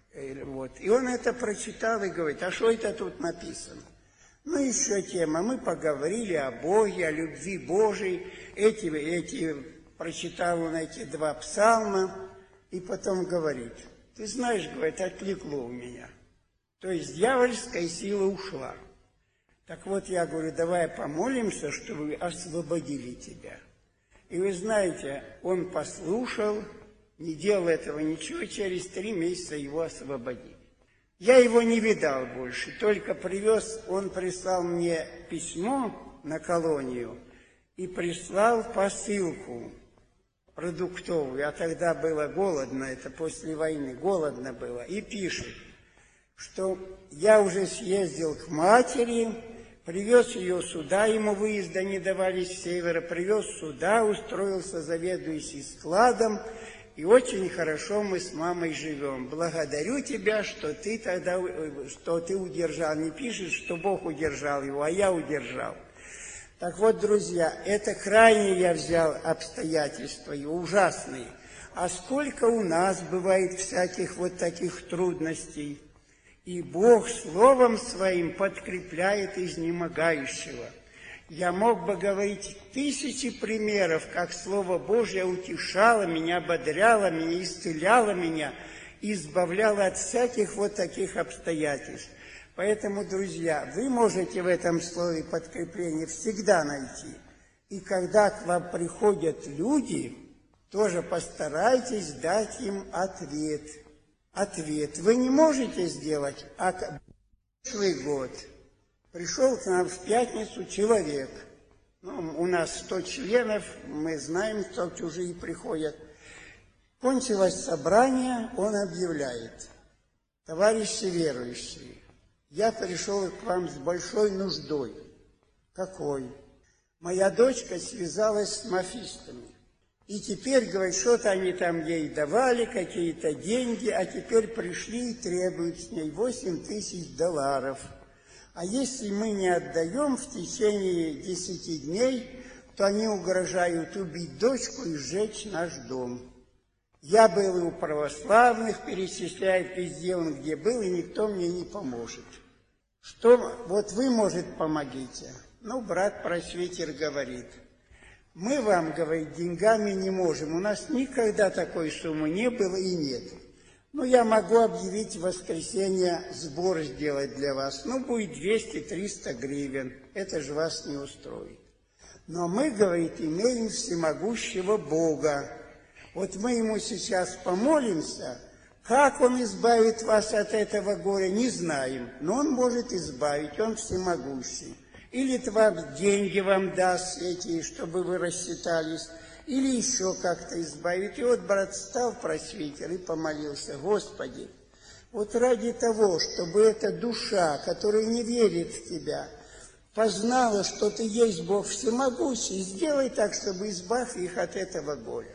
Вот. И он это прочитал и говорит, а что это тут написано? Ну, еще тема. Мы поговорили о Боге, о любви Божией. Эти, эти, прочитал он эти два псалма, и потом говорит, ты знаешь, говорит, отвлекло у меня. То есть дьявольская сила ушла. Так вот, я говорю, давай помолимся, чтобы освободили тебя. И вы знаете, он послушал, не делал этого ничего, через три месяца его освободили. Я его не видал больше, только привез, он прислал мне письмо на колонию и прислал посылку продуктовую, а тогда было голодно, это после войны, голодно было, и пишет, что я уже съездил к матери, привез ее сюда, ему выезда не давали с севера, привез сюда, устроился заведующий складом, и очень хорошо мы с мамой живем. Благодарю тебя, что ты тогда, что ты удержал. Не пишет, что Бог удержал его, а я удержал. Так вот, друзья, это крайне я взял обстоятельства, и ужасные. А сколько у нас бывает всяких вот таких трудностей. И Бог словом своим подкрепляет изнемогающего. Я мог бы говорить тысячи примеров, как Слово Божье утешало меня, ободряло меня, исцеляло меня, избавляло от всяких вот таких обстоятельств. Поэтому, друзья, вы можете в этом слове подкрепление всегда найти. И когда к вам приходят люди, тоже постарайтесь дать им ответ. Ответ вы не можете сделать, а прошлый год пришел к нам в пятницу человек. Ну, у нас сто членов, мы знаем, кто чужие приходят. Кончилось собрание, он объявляет: товарищи верующие, я пришел к вам с большой нуждой. Какой? Моя дочка связалась с мафистами. И теперь, говорит, что-то они там ей давали, какие-то деньги, а теперь пришли и требуют с ней восемь тысяч долларов. А если мы не отдаем в течение десяти дней, то они угрожают убить дочку и сжечь наш дом. Я был и у православных, перечисляет везде он, где был, и никто мне не поможет. Что, вот вы, может, помогите. Ну, брат-просветер говорит, мы вам, говорит, деньгами не можем, у нас никогда такой суммы не было и нет. Ну, я могу объявить в воскресенье сбор сделать для вас. Ну, будет двести-триста гривен. Это же вас не устроит. Но мы, говорит, имеем всемогущего Бога. Вот мы ему сейчас помолимся. Как он избавит вас от этого горя, не знаем. Но он может избавить, он всемогущий. Или вам деньги вам даст эти, чтобы вы рассчитались. Или еще как-то избавить. И вот брат стал просветер и помолился. Господи, вот ради того, чтобы эта душа, которая не верит в Тебя, познала, что Ты есть Бог всемогущий, сделай так, чтобы избавь их от этого горя.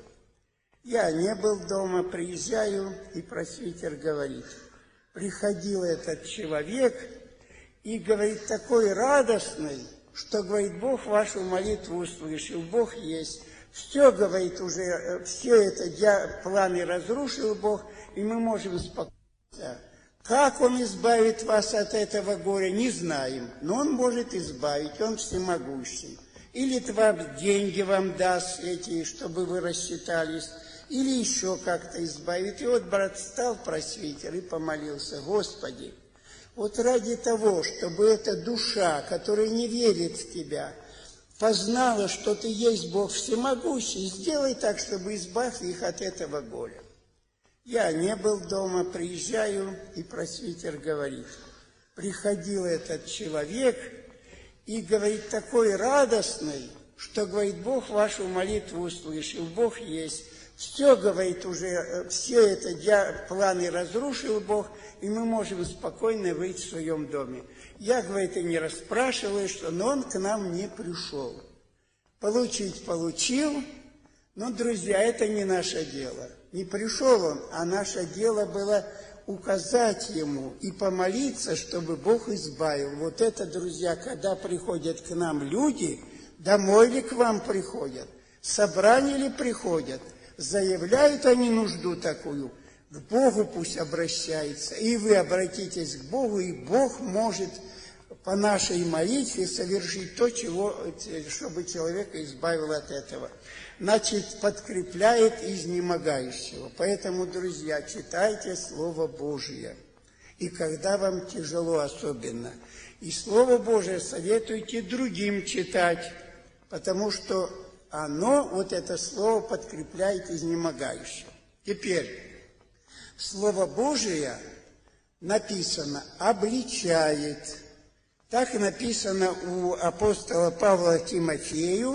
Я не был дома, приезжаю, и просветер говорит, приходил этот человек и, говорит, такой радостный, что, говорит, Бог вашу молитву услышал, Бог есть. Все, говорит, уже, все это я, планы разрушил Бог, и мы можем спокойно. Как Он избавит вас от этого горя, не знаем, но Он может избавить, Он всемогущий. Или вам деньги вам даст эти, чтобы вы рассчитались, или еще как-то избавит. И вот брат стал просветер и помолился, Господи, вот ради того, чтобы эта душа, которая не верит в Тебя, познала, что Ты есть Бог всемогущий, сделай так, чтобы избавь их от этого горя. Я не был дома, приезжаю, и просветер говорит, приходил этот человек и, говорит, такой радостный, что, говорит, Бог вашу молитву услышал, Бог есть. Все, говорит, уже, все это я, планы разрушил Бог, и мы можем спокойно выйти в своем доме. Я, говорит, и не расспрашиваю, что, но он к нам не пришел. Получить получил, но, друзья, это не наше дело. Не пришел он, а наше дело было указать ему и помолиться, чтобы Бог избавил. Вот это, друзья, когда приходят к нам люди, домой ли к вам приходят, собрание ли приходят, заявляют они нужду такую, к Богу пусть обращается, и вы обратитесь к Богу, и Бог может по нашей молитве совершить то, чего, чтобы человека избавил от этого. Значит, подкрепляет изнемогающего. Поэтому, друзья, читайте Слово Божие. И когда вам тяжело особенно. И Слово Божие советуйте другим читать, потому что оно, вот это Слово, подкрепляет изнемогающего. Теперь, Слово Божие написано «обличает». Так написано у апостола Павла Тимофею,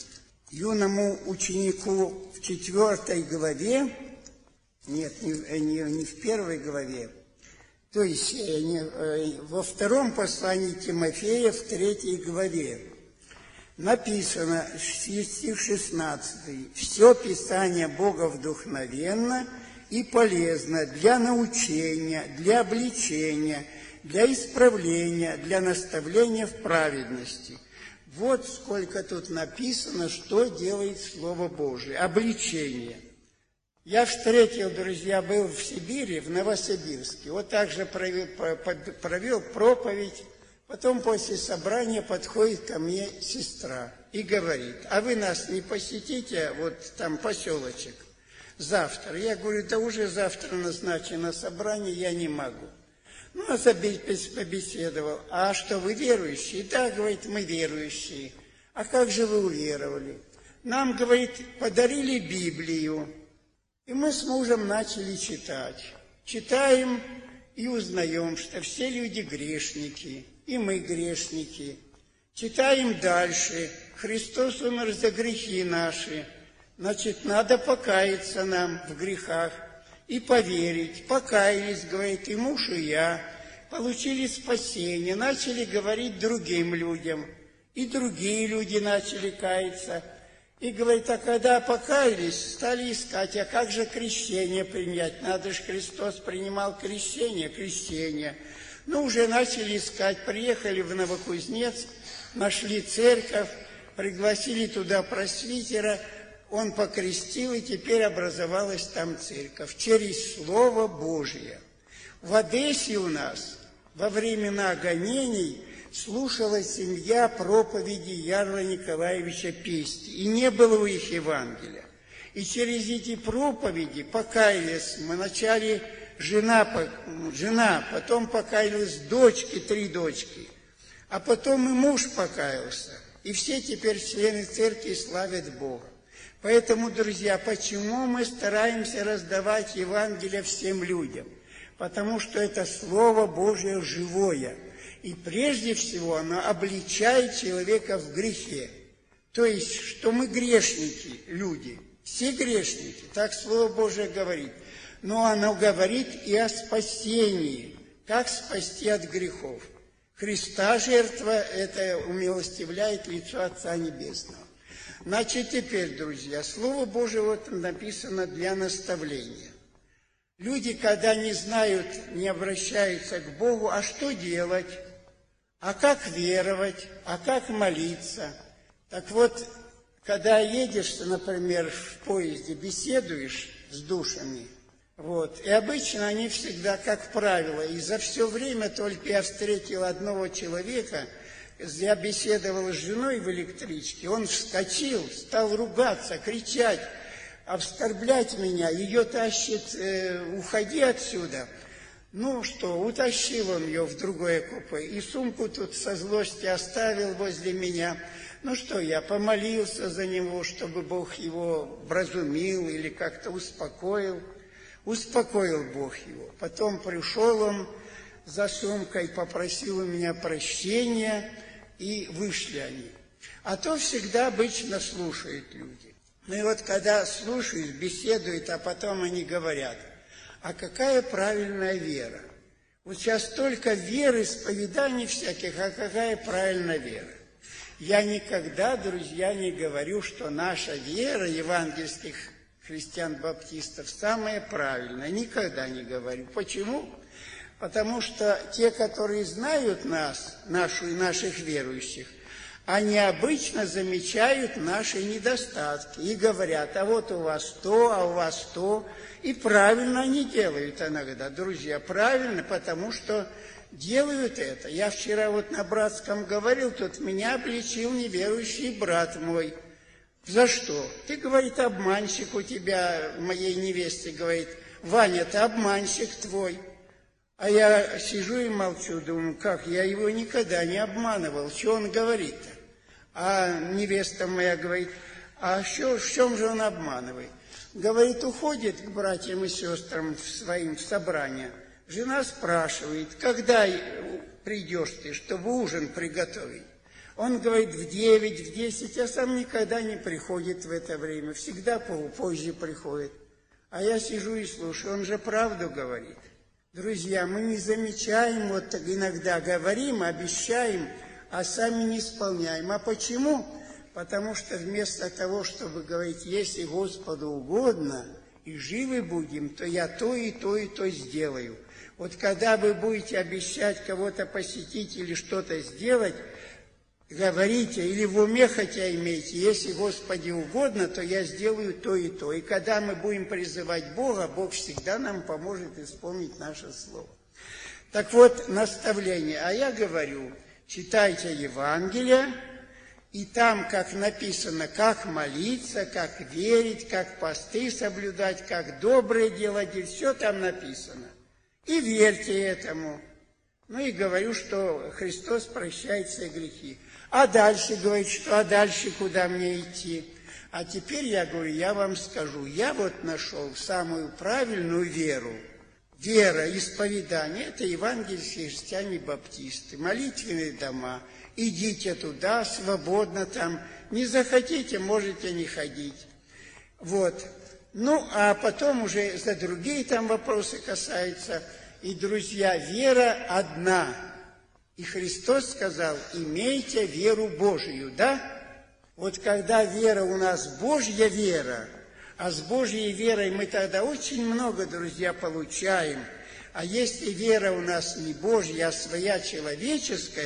юному ученику в четвертой главе, нет, не, не, не в первой главе, то есть не, во втором послании Тимофея в третьей главе. Написано, стих шестнадцатый, «Все Писание Бога вдохновенно и полезно для научения, для обличения, для исправления, для наставления в праведности». Вот сколько тут написано, что делает Слово Божие. Обличение. Я встретил, друзья, был в Сибири, в Новосибирске. Вот так же провел, провел проповедь. Потом после собрания подходит ко мне сестра и говорит, а вы нас не посетите, вот там поселочек, завтра? Я говорю, да уже завтра назначено собрание, я не могу. Ну, а побеседовал. А что, вы верующие? Да, говорит, мы верующие. А как же вы уверовали? Нам, говорит, подарили Библию. И мы с мужем начали читать. Читаем и узнаем, что все люди грешники. И мы грешники. Читаем дальше. Христос умер за грехи наши. Значит, надо покаяться нам в грехах. И поверить, покаялись, говорит, и муж, и я, получили спасение, начали говорить другим людям, и другие люди начали каяться. И, говорит, а когда покаялись, стали искать, а как же крещение принять? Надо же, Христос принимал крещение, крещение. Ну, уже начали искать, приехали в Новокузнец, нашли церковь, пригласили туда просвитера, он покрестил, и теперь образовалась там церковь через Слово Божие. В Одессе у нас во времена гонений слушала семья проповеди Ярла Николаевича Пести, и не было у них Евангелия. И через эти проповеди покаялись мы. Вначале жена, жена, потом покаялись дочки, три дочки, а потом и муж покаялся. И все теперь члены церкви славят Бога. Поэтому, друзья, почему мы стараемся раздавать Евангелие всем людям? Потому что это Слово Божие живое. И прежде всего оно обличает человека в грехе. То есть, что мы грешники, люди. Все грешники, так Слово Божие говорит. Но оно говорит и о спасении. Как спасти от грехов? Христа жертва – это умилостивляет лицо Отца Небесного. Значит, теперь, друзья, Слово Божие вот написано для наставления. Люди, когда не знают, не обращаются к Богу, а что делать? А как веровать? А как молиться? Так вот, когда едешь, например, в поезде, беседуешь с душами, вот, и обычно они всегда, как правило, и за все время только я встретил одного человека, я беседовал с женой в электричке, он вскочил, стал ругаться, кричать, оскорблять меня, ее тащит, э, уходи отсюда. Ну что, утащил он ее в другое купе, и сумку тут со злости оставил возле меня. Ну что, я помолился за него, чтобы Бог его вразумил или как-то успокоил. Успокоил Бог его. Потом пришел он за сумкой, попросил у меня прощения, и вышли они. А то всегда обычно слушают люди. Ну и вот когда слушают, беседуют, а потом они говорят, а какая правильная вера? Вот сейчас только веры, исповеданий всяких, а какая правильная вера? Я никогда, друзья, не говорю, что наша вера евангельских христиан-баптистов самая правильная. Никогда не говорю. Почему? Потому что те, которые знают нас, нашу и наших верующих, они обычно замечают наши недостатки и говорят, а вот у вас то, а у вас то. И правильно они делают иногда, друзья, правильно, потому что делают это. Я вчера вот на братском говорил, тут меня обличил неверующий брат мой. За что? Ты, говорит, обманщик у тебя, моей невесте, говорит, Ваня, ты обманщик твой. А я сижу и молчу, думаю, как, я его никогда не обманывал, что он говорит-то? А невеста моя говорит, а что, в чем же он обманывает? Говорит, уходит к братьям и сестрам в своим в собрание. Жена спрашивает, когда придешь ты, чтобы ужин приготовить? Он говорит, в девять, в десять, а сам никогда не приходит в это время, всегда позже приходит. А я сижу и слушаю, он же правду говорит. Друзья, мы не замечаем, вот так иногда говорим, обещаем, а сами не исполняем. А почему? Потому что вместо того, чтобы говорить, если Господу угодно, и живы будем, то я то и то и то сделаю. Вот когда вы будете обещать кого-то посетить или что-то сделать, говорите, или в уме хотя имейте, если Господи угодно, то я сделаю то и то. И когда мы будем призывать Бога, Бог всегда нам поможет исполнить наше слово. Так вот, наставление. А я говорю, читайте Евангелие, и там, как написано, как молиться, как верить, как посты соблюдать, как доброе делать, все там написано. И верьте этому. Ну и говорю, что Христос прощает все грехи. А дальше, говорит, что, а дальше куда мне идти? А теперь я говорю, я вам скажу, я вот нашел самую правильную веру. Вера, исповедание, это евангельские христиане-баптисты, молитвенные дома. Идите туда, свободно там. Не захотите, можете не ходить. Вот. Ну, а потом уже за другие там вопросы касаются. И, друзья, вера одна. И Христос сказал, имейте веру Божию, да? Вот когда вера у нас Божья вера, а с Божьей верой мы тогда очень много, друзья, получаем. А если вера у нас не Божья, а своя человеческая,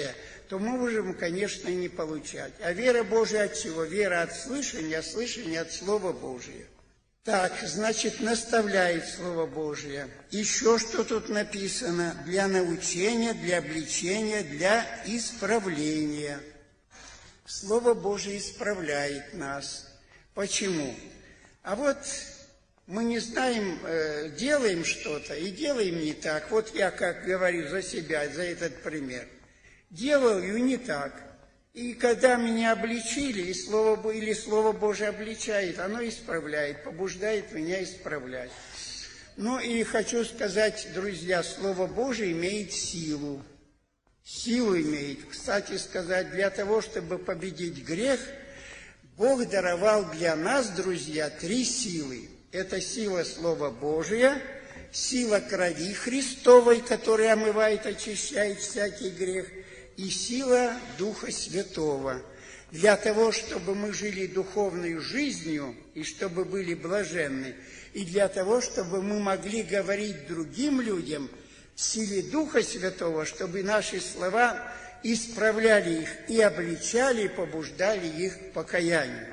то мы можем, конечно, не получать. А вера Божия от чего? Вера от слышания, а слышание от Слова Божия. Так, значит, наставляет Слово Божие. Еще что тут написано? Для научения, для обличения, для исправления. Слово Божие исправляет нас. Почему? А вот мы не знаем, делаем что-то и делаем не так. Вот я, как говорю за себя, за этот пример. Делаю не так. И когда меня обличили, и слово, или Слово Божие обличает, оно исправляет, побуждает меня исправлять. Ну и хочу сказать, друзья, Слово Божие имеет силу. Силу имеет. Кстати сказать, для того, чтобы победить грех, Бог даровал для нас, друзья, три силы. Это сила Слова Божия, сила крови Христовой, которая омывает, очищает всякий грех, и сила Духа Святого. Для того, чтобы мы жили духовной жизнью, и чтобы были блаженны, и для того, чтобы мы могли говорить другим людям в силе Духа Святого, чтобы наши слова исправляли их и обличали, и побуждали их к покаянию.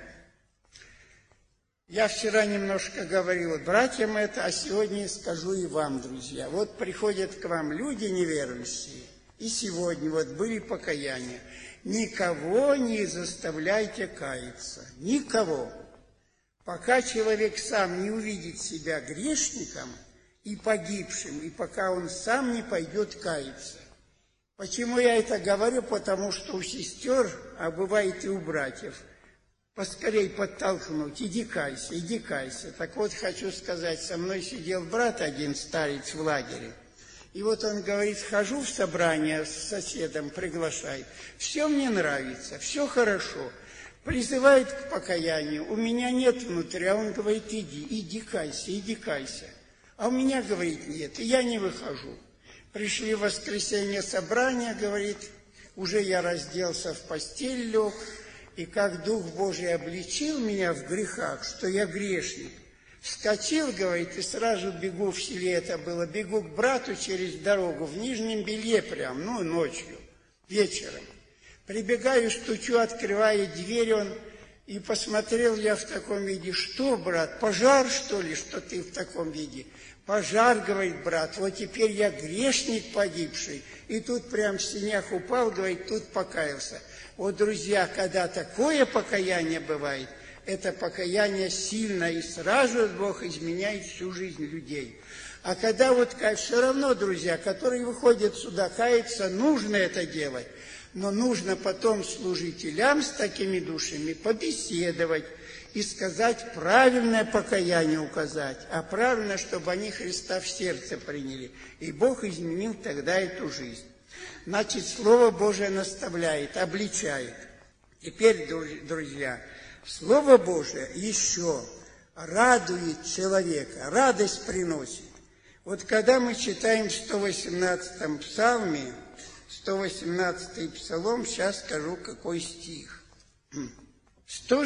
Я вчера немножко говорил братьям это, а сегодня скажу и вам, друзья. Вот приходят к вам люди неверующие, и сегодня вот были покаяния. Никого не заставляйте каяться, никого. Пока человек сам не увидит себя грешником и погибшим, и пока он сам не пойдет каяться. Почему я это говорю? Потому что у сестер, а бывает и у братьев, поскорей подтолкнуть, иди кайся, иди кайся. Так вот, хочу сказать, со мной сидел брат один, старец в лагере, и вот он говорит, хожу в собрание с соседом, приглашает, все мне нравится, все хорошо, призывает к покаянию, у меня нет внутри, а он говорит, иди, иди кайся, иди кайся. А у меня, говорит, нет, и я не выхожу. Пришли в воскресенье собрание, говорит, уже я разделся, в постель лег, и как Дух Божий обличил меня в грехах, что я грешник, вскочил, говорит, и сразу бегу в селе, это было, бегу к брату через дорогу, в нижнем белье прям, ну, ночью, вечером. Прибегаю, стучу, открываю дверь, он, и посмотрел я в таком виде, что, брат, пожар, что ли, что ты в таком виде? Пожар, говорит брат, вот теперь я грешник погибший, и тут прям в синях упал, говорит, тут покаялся. Вот, друзья, когда такое покаяние бывает, это покаяние сильно, и сразу Бог изменяет всю жизнь людей. А когда вот, все равно, друзья, которые выходят сюда каяться, нужно это делать, но нужно потом служителям с такими душами побеседовать и сказать правильное покаяние указать, а правильно, чтобы они Христа в сердце приняли. И Бог изменил тогда эту жизнь. Значит, Слово Божие наставляет, обличает. Теперь, друзья, Слово Божие еще радует человека, радость приносит. Вот когда мы читаем в сто восемнадцатом псалме, сто восемнадцатый псалом, сейчас скажу, какой стих. сто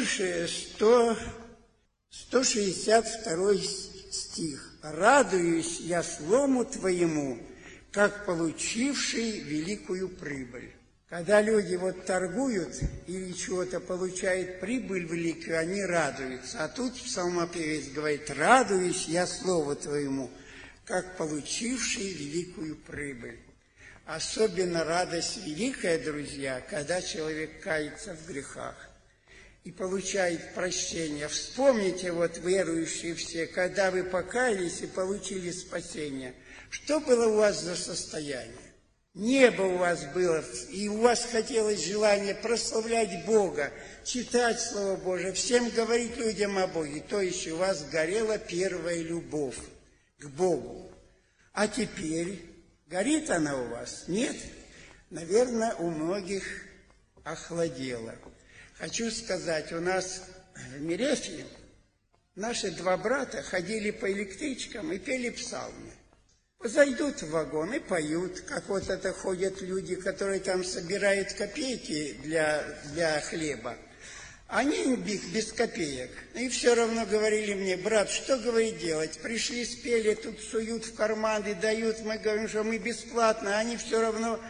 шестьдесят второй стих. «Радуюсь я слову Твоему, как получивший великую прибыль». Когда люди вот торгуют или чего-то получают прибыль великую, они радуются. А тут псалмопевец говорит, радуюсь я слову Твоему, как получивший великую прибыль. Особенно радость великая, друзья, когда человек кается в грехах и получает прощение. Вспомните, вот верующие все, когда вы покаялись и получили спасение, что было у вас за состояние? Небо у вас было, и у вас хотелось желание прославлять Бога, читать Слово Божие, всем говорить людям о Боге. То есть у вас горела первая любовь к Богу. А теперь горит она у вас? Нет? Наверное, у многих охладела. Хочу сказать, у нас в Мерефе наши два брата ходили по электричкам и пели псалмы. Зайдут в вагон и поют, как вот это ходят люди, которые там собирают копейки для, для хлеба. Они без копеек. И все равно говорили мне, брат, что, говорит, делать? Пришли, спели, тут суют в карманы, дают. Мы говорим, что мы бесплатно, а они все равно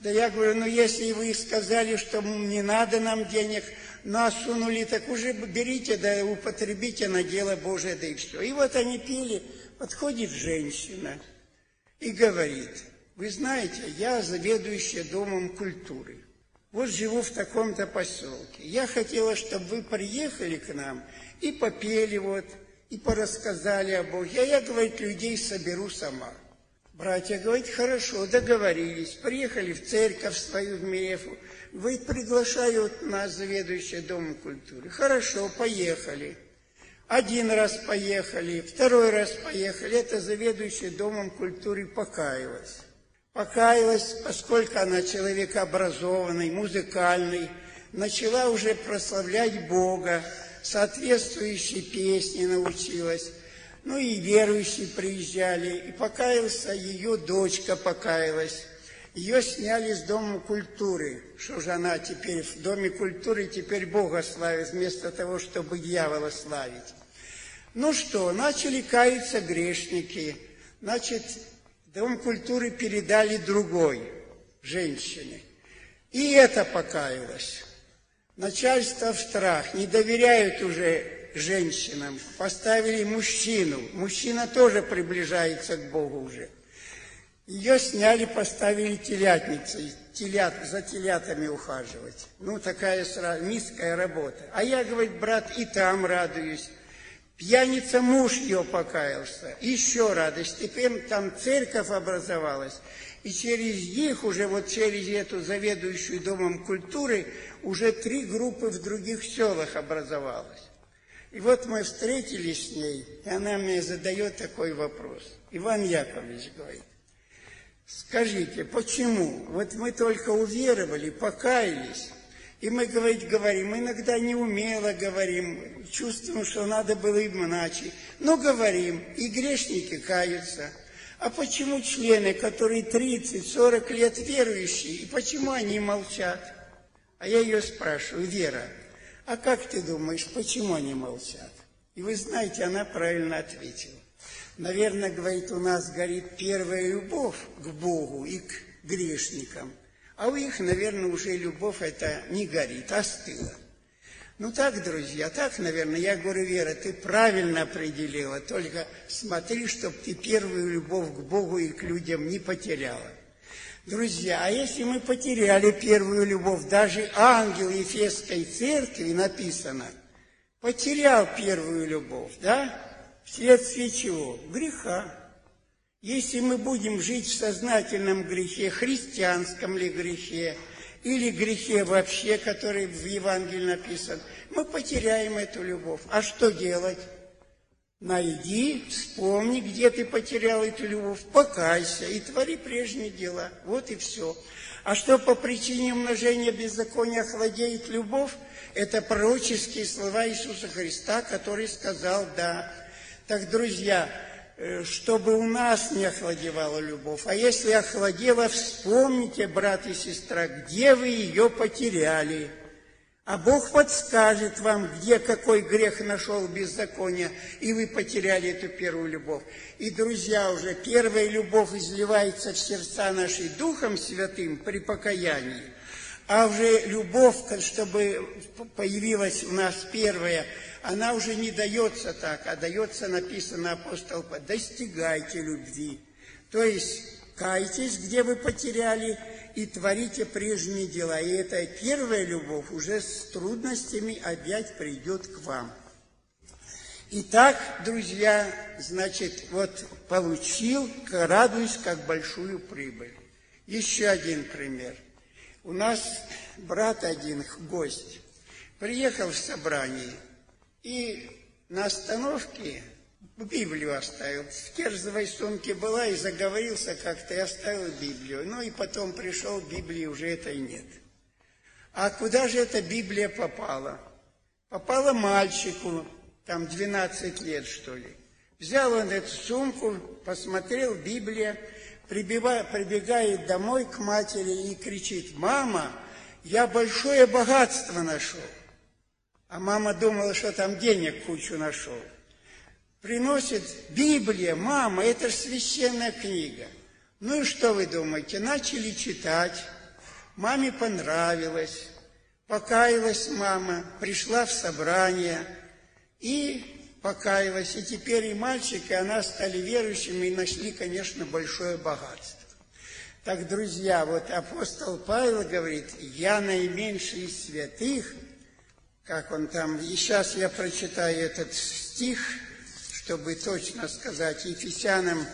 Да я говорю, ну если вы сказали, что не надо нам денег, нас сунули, так уже берите, да употребите на дело Божие, да и все. И вот они пели, подходит женщина и говорит, вы знаете, я заведующая Домом культуры. Вот живу в таком-то поселке. Я хотела, чтобы вы приехали к нам и попели вот, и порассказали о Боге. А я, говорит, людей соберу сама. Братья говорят, хорошо, договорились. Приехали в церковь свою в Мерефу. Вы приглашают нас, заведующая Домом культуры. Хорошо, поехали. Один раз поехали, второй раз поехали. Это заведующая Домом культуры покаялась. Покаялась, поскольку она человек образованный, музыкальный, начала уже прославлять Бога, соответствующие песни научилась. Ну и верующие приезжали, и покаялся, ее дочка покаялась. Ее сняли с Дома культуры, что же она теперь в Доме культуры теперь Бога славит, вместо того, чтобы дьявола славить. Ну что, начали каяться грешники, значит, Дом культуры передали другой женщине. И это покаялось. Начальство в страх, не доверяют уже женщинам, поставили мужчину. Мужчина тоже приближается к Богу уже. Ее сняли, поставили телятницей, телят, за телятами ухаживать. Ну, такая сразу, низкая работа. А я, говорит, брат, и там радуюсь. Пьяница муж ее покаялся, еще радость. Теперь там церковь образовалась. И через них, уже вот через эту заведующую Домом культуры, уже три группы в других селах образовалось. И вот мы встретились с ней, и она мне задает такой вопрос. Иван Яковлевич говорит, скажите, почему? Вот мы только уверовали, покаялись, и мы, говорит, говорим, иногда неумело говорим, чувствуем, что надо было им иначе, но говорим, и грешники каются. А почему члены, которые тридцать-сорок лет верующие, и почему они молчат? А я ее спрашиваю, Вера, а как ты думаешь, почему они молчат? И вы знаете, она правильно ответила. Наверное, говорит, у нас горит первая любовь к Богу и к грешникам, а у них, наверное, уже любовь эта не горит, остыла. Ну так, друзья, так, наверное, я говорю, Вера, ты правильно определила, только смотри, чтобы ты первую любовь к Богу и к людям не потеряла. Друзья, а если мы потеряли первую любовь, даже ангел Ефесской церкви написано, потерял первую любовь, да? Вследствие чего? Греха. Если мы будем жить в сознательном грехе, христианском ли грехе, или грехе вообще, который в Евангелии написан, мы потеряем эту любовь. А что делать? Найди, вспомни, где ты потерял эту любовь, покайся и твори прежние дела. Вот и все. А что по причине умножения беззакония охладеет любовь, это пророческие слова Иисуса Христа, который сказал «да». Так, друзья, чтобы у нас не охладевала любовь, а если охладела, вспомните, брат и сестра, где вы ее потеряли. А Бог подскажет вам, где какой грех нашел беззаконие, и вы потеряли эту первую любовь. И, друзья, уже первая любовь изливается в сердца наши Духом Святым при покаянии, а уже любовь, чтобы появилась у нас первая, она уже не дается так, а дается, написано апостол, достигайте любви. То есть кайтесь, где вы потеряли, и творите прежние дела. И эта первая любовь уже с трудностями опять придет к вам. Итак, друзья, значит, вот получил, радуюсь, как большую прибыль. Еще один пример. У нас брат один, гость, приехал в собрание, и на остановке Библию оставил. В керзовой сумке была и заговорился как-то, и оставил Библию. Ну и потом пришел, Библии уже этой нет. А куда же эта Библия попала? Попала мальчику, там двенадцать лет, что ли. Взял он эту сумку, посмотрел, Библия, прибега, прибегает домой к матери и кричит: «Мама, я большое богатство нашел». А мама думала, что там денег кучу нашел. Приносит: «Библия, мама, это же священная книга». Ну и что вы думаете? Начали читать. Маме понравилось, покаялась мама, пришла в собрание и покаялась. И теперь и мальчик, и она стали верующими и нашли, конечно, большое богатство. Так, друзья, вот апостол Павел говорит: я наименьший из святых, как он там, и сейчас я прочитаю этот стих, чтобы точно сказать, Ефесянам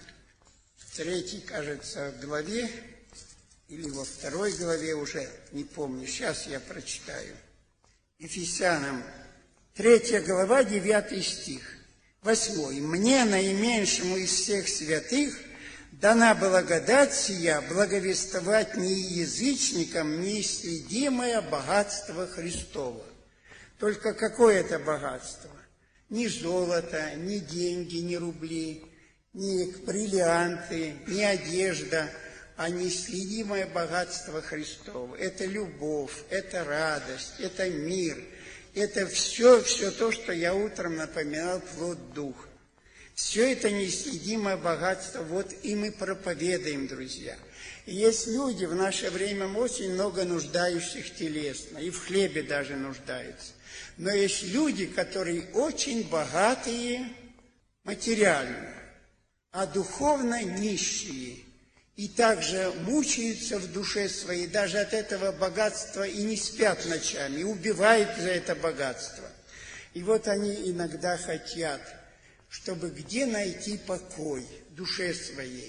третьей, кажется, главе, или во второй главе уже, не помню, сейчас я прочитаю. Ефесянам третья глава, девятый стих, восьмой. «Мне, наименьшему из всех святых, дана благодать сия благовествовать не язычникам неисследимое богатство Христово». Только какое это богатство? Ни золото, ни деньги, ни рубли, ни бриллианты, ни одежда, а неисследимое богатство Христово. Это любовь, это радость, это мир, это все, все то, что я утром напоминал, плод Духа. Все это неисследимое богатство, вот и мы проповедуем, друзья. И есть люди в наше время очень много нуждающих телесно, и в хлебе даже нуждаются. Но есть люди, которые очень богатые материально, а духовно нищие. И также мучаются в душе своей, даже от этого богатства и не спят ночами, и убивают за это богатство. И вот они иногда хотят, чтобы где найти покой в душе своей.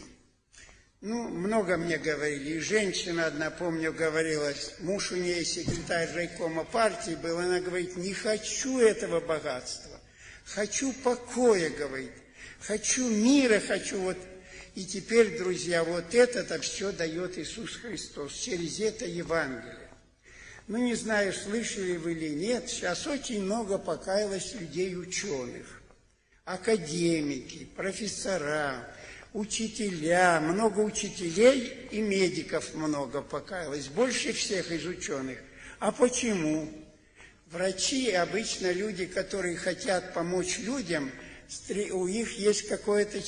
Ну, много мне говорили, и женщина одна, помню, говорила, муж у нее секретарь райкома партии был, она говорит: не хочу этого богатства, хочу покоя, говорит, хочу мира, хочу вот. И теперь, друзья, вот это-то все дает Иисус Христос через это Евангелие. Ну, не знаю, слышали вы или нет, сейчас очень много покаялось людей ученых, академики, профессора, учителя, много учителей и медиков много покаялось, больше всех из ученых. А почему? Врачи обычно люди, которые хотят помочь людям, у них есть какое-то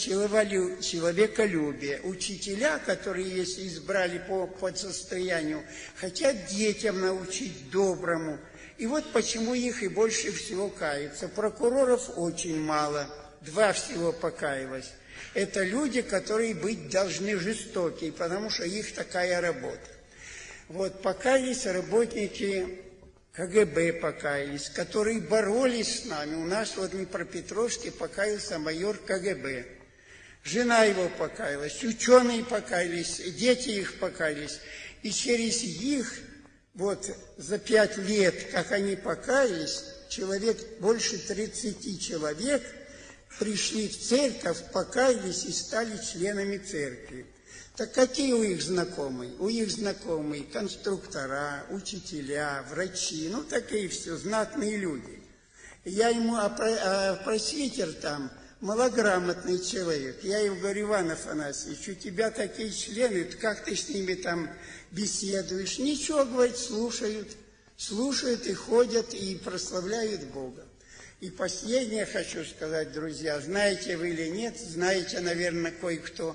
человеколюбие. Учителя, которые, если избрали по, по состоянию, хотят детям научить доброму. И вот почему их и больше всего каются. Прокуроров очень мало, два всего покаялось. Это люди, которые быть должны жестокие, потому что их такая работа. Вот покаялись работники ка гэ бэ, покаялись, которые боролись с нами. У нас вот в Днепропетровске покаялся майор ка гэ бэ. Жена его покаялась, ученые покаялись, дети их покаялись. И через их, вот за пять лет, как они покаялись, человек, больше тридцати человек пришли в церковь, покаялись и стали членами церкви. Так какие у их знакомые? У их знакомые конструктора, учителя, врачи, ну такие все, знатные люди. Я ему, а, а просвитер там, малограмотный человек, я ему говорю: Иван Афанасьевич, у тебя такие члены, как ты с ними там беседуешь? Ничего, говорит, слушают, слушают и ходят, и прославляют Бога. И последнее хочу сказать, друзья, знаете вы или нет, знаете, наверное, кое-кто,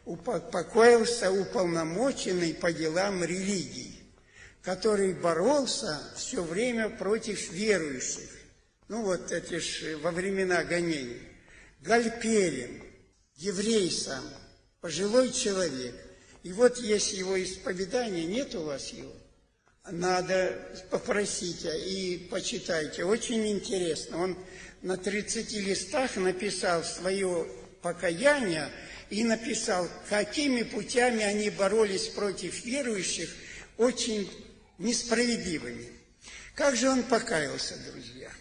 упокоился уполномоченный по делам религии, который боролся все время против верующих. Ну вот эти ж во времена гонений. Гальперин, еврей сам, пожилой человек. И вот есть его исповедание, нет у вас его? Надо попросить и почитайте. Очень интересно. Он на тридцати листах написал свое покаяние и написал, какими путями они боролись против верующих, очень несправедливыми. Как же он покаялся, друзья?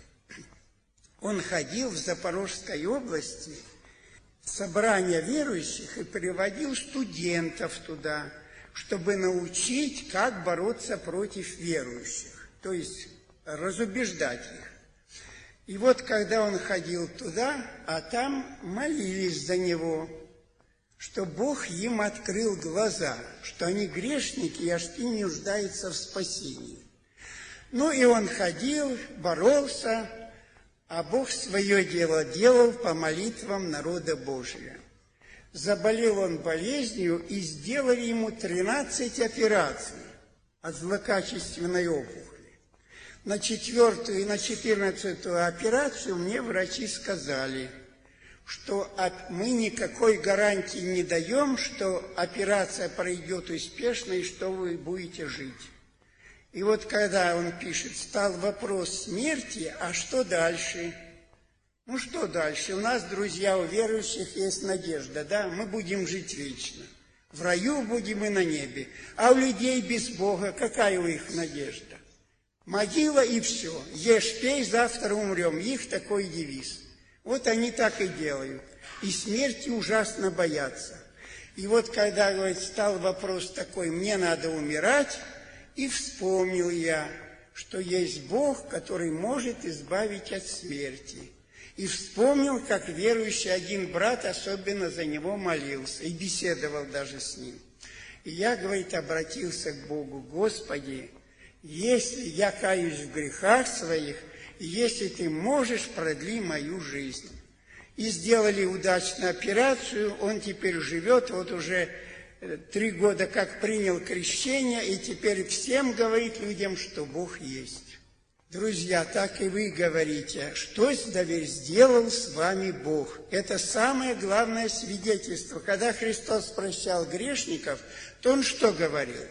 Он ходил в Запорожской области в собрание верующих и приводил студентов туда, чтобы научить, как бороться против верующих, то есть разубеждать их. И вот когда он ходил туда, а там молились за него, что Бог им открыл глаза, что они грешники и аж и не нуждаются в спасении. Ну и он ходил, боролся, а Бог свое дело делал по молитвам народа Божия. Заболел он болезнью, и сделали ему тринадцать операций. от злокачественной опухоли. На четвертую и на четырнадцатую операцию мне врачи сказали, что мы никакой гарантии не даем, что операция пройдет успешно и что вы будете жить. И вот когда он пишет, стал вопрос смерти, а что дальше? Ну что дальше? У нас, друзья, у верующих есть надежда, да? Мы будем жить вечно. В раю будем и на небе. А у людей без Бога какая у них надежда? Могила и все. Ешь, пей, завтра умрем. Их такой девиз. Вот они так и делают. И смерти ужасно боятся. И вот когда, говорит, стал вопрос такой, мне надо умирать, и вспомнил я, что есть Бог, который может избавить от смерти. И вспомнил, как верующий один брат особенно за него молился и беседовал даже с ним. И я, говорит, обратился к Богу: Господи, если я каюсь в грехах своих, если ты можешь, продли мою жизнь. И сделали удачную операцию, он теперь живет, вот уже три года как принял крещение, и теперь всем говорит людям, что Бог есть. Друзья, так и вы говорите, что сделал с вами Бог. Это самое главное свидетельство. Когда Христос прощал грешников, то Он что говорил?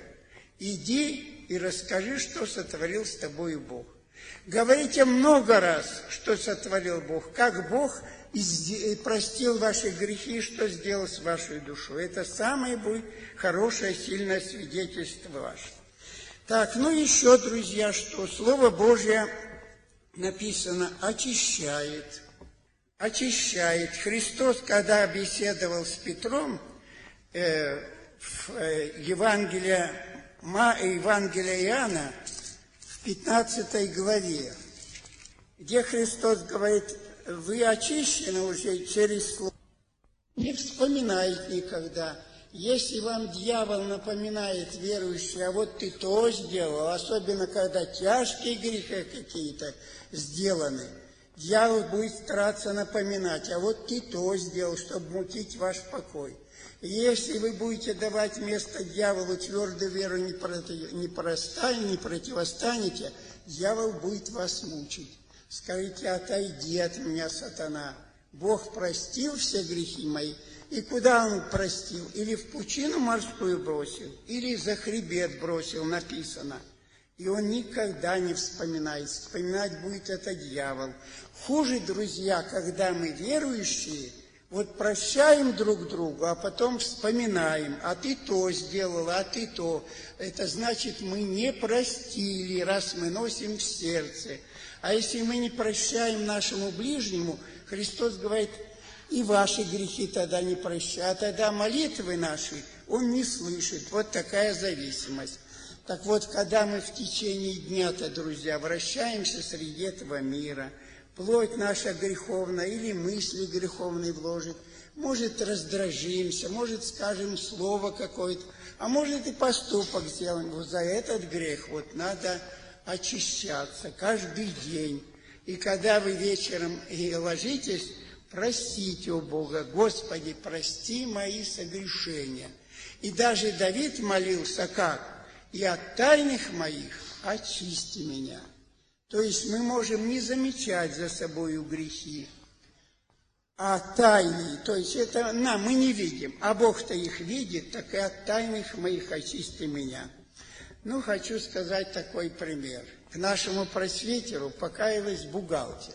Иди и расскажи, что сотворил с тобою Бог. Говорите много раз, что сотворил Бог, как Бог простил ваши грехи, что сделал с вашей душой. Это самое будет хорошее, сильное свидетельство ваше. Так, ну еще, друзья, что Слово Божье написано очищает. Очищает. Христос, когда беседовал с Петром, э, в э, Евангелии, Евангелие Иоанна, в пятнадцатой главе, где Христос говорит: вы очищены уже через Слово. Не вспоминайте никогда. Если вам дьявол напоминает, верующий, а вот ты то сделал, особенно когда тяжкие грехи какие-то сделаны, дьявол будет стараться напоминать, а вот ты то сделал, чтобы мутить ваш покой. И если вы будете давать место дьяволу, твердую веру не, против, не, простань, не противостанете, дьявол будет вас мучить. Скажите: отойди от меня, сатана. Бог простил все грехи мои. И куда Он простил? Или в пучину морскую бросил, или за хребет бросил, написано. И Он никогда не вспоминает. Вспоминать будет это дьявол. Хуже, друзья, когда мы верующие, вот прощаем друг другу, а потом вспоминаем: а ты то сделал, а ты то. Это значит, мы не простили, раз мы носим в сердце. А если мы не прощаем нашему ближнему, Христос говорит: и ваши грехи тогда не прощают, а тогда молитвы наши Он не слышит. Вот такая зависимость. Так вот, когда мы в течение дня-то, друзья, вращаемся среди этого мира, плоть наша греховная или мысли греховные вложит, может, раздражимся, может, скажем слово какое-то, а может, и поступок сделаем. Вот за этот грех вот надо очищаться каждый день. И когда вы вечером и ложитесь, просите у Бога: Господи, прости мои согрешения. И даже Давид молился как? И от тайных моих очисти меня. То есть мы можем не замечать за собою грехи, а тайные, то есть это нам мы не видим, а Бог-то их видит, так и от тайных моих очисти меня. Ну, хочу сказать такой пример. К нашему просвитеру покаялась бухгалтер.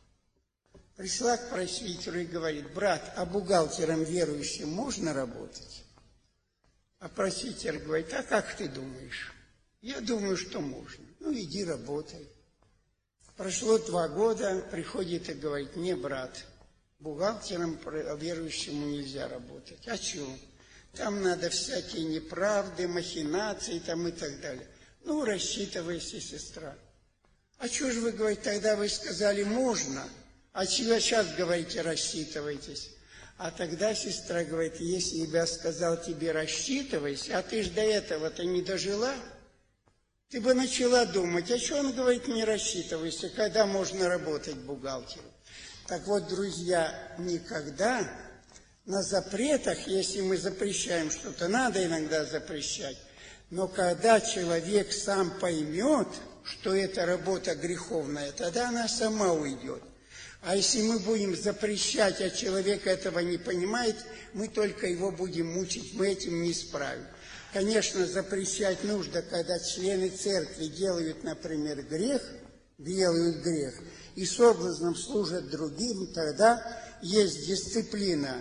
Пришла к просвитеру и говорит: брат, а бухгалтером верующим можно работать? А просвитер говорит: а как ты думаешь? Я думаю, что можно. Ну, иди работай. Прошло два года, приходит и говорит: не, брат, бухгалтером верующему нельзя работать. А чего? Там надо всякие неправды, махинации там и так далее. Ну, рассчитывайся, сестра. А что же вы, говорите, тогда вы сказали можно? А чего сейчас говорите, рассчитывайтесь? А тогда сестра говорит: если я сказал тебе рассчитывайся, а ты ж до этого-то не дожила, ты бы начала думать, а что он говорит не рассчитывайся, когда можно работать бухгалтером? Так вот, друзья, никогда на запретах, если мы запрещаем что-то, надо иногда запрещать, Но когда человек сам поймет, что это работа греховная, тогда она сама уйдет. А если мы будем запрещать, а человек этого не понимает, мы только его будем мучить, мы этим не справим. Конечно, запрещать нужно, когда члены церкви делают, например, грех, делают грех, и соблазном служат другим, тогда есть дисциплина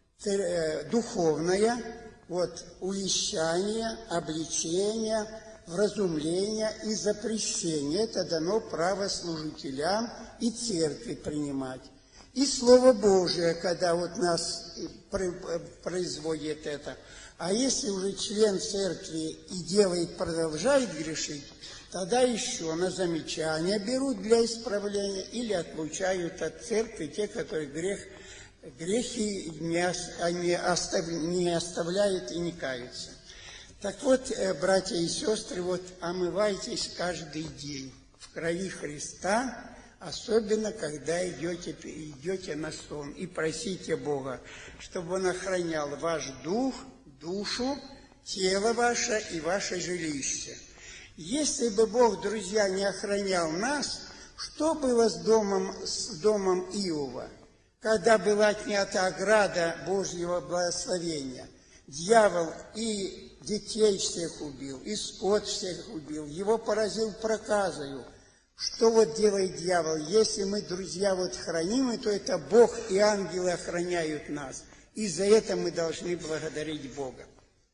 духовная, вот, увещание, обличение, вразумление и запрещение. Это дано право служителям и церкви принимать. И Слово Божие, когда вот нас производит это. А если уже член церкви и делает, продолжает грешить, тогда еще на замечания берут для исправления или отлучают от церкви те, которые грех, грехи не, не, остав, не оставляют и не каются. Так вот, братья и сестры, вот омывайтесь каждый день в крови Христа, особенно когда идете, идете на сон, и просите Бога, чтобы Он охранял ваш дух, душу, тело ваше и ваше жилище. Если бы Бог, друзья, не охранял нас, что было с домом, с домом Иова, когда была отнята ограда Божьего благословения? Дьявол и детей всех убил, и скот всех убил, его поразил проказою. Что вот делает дьявол? Если мы, друзья, вот хранимы, то это Бог и ангелы охраняют нас. И за это мы должны благодарить Бога.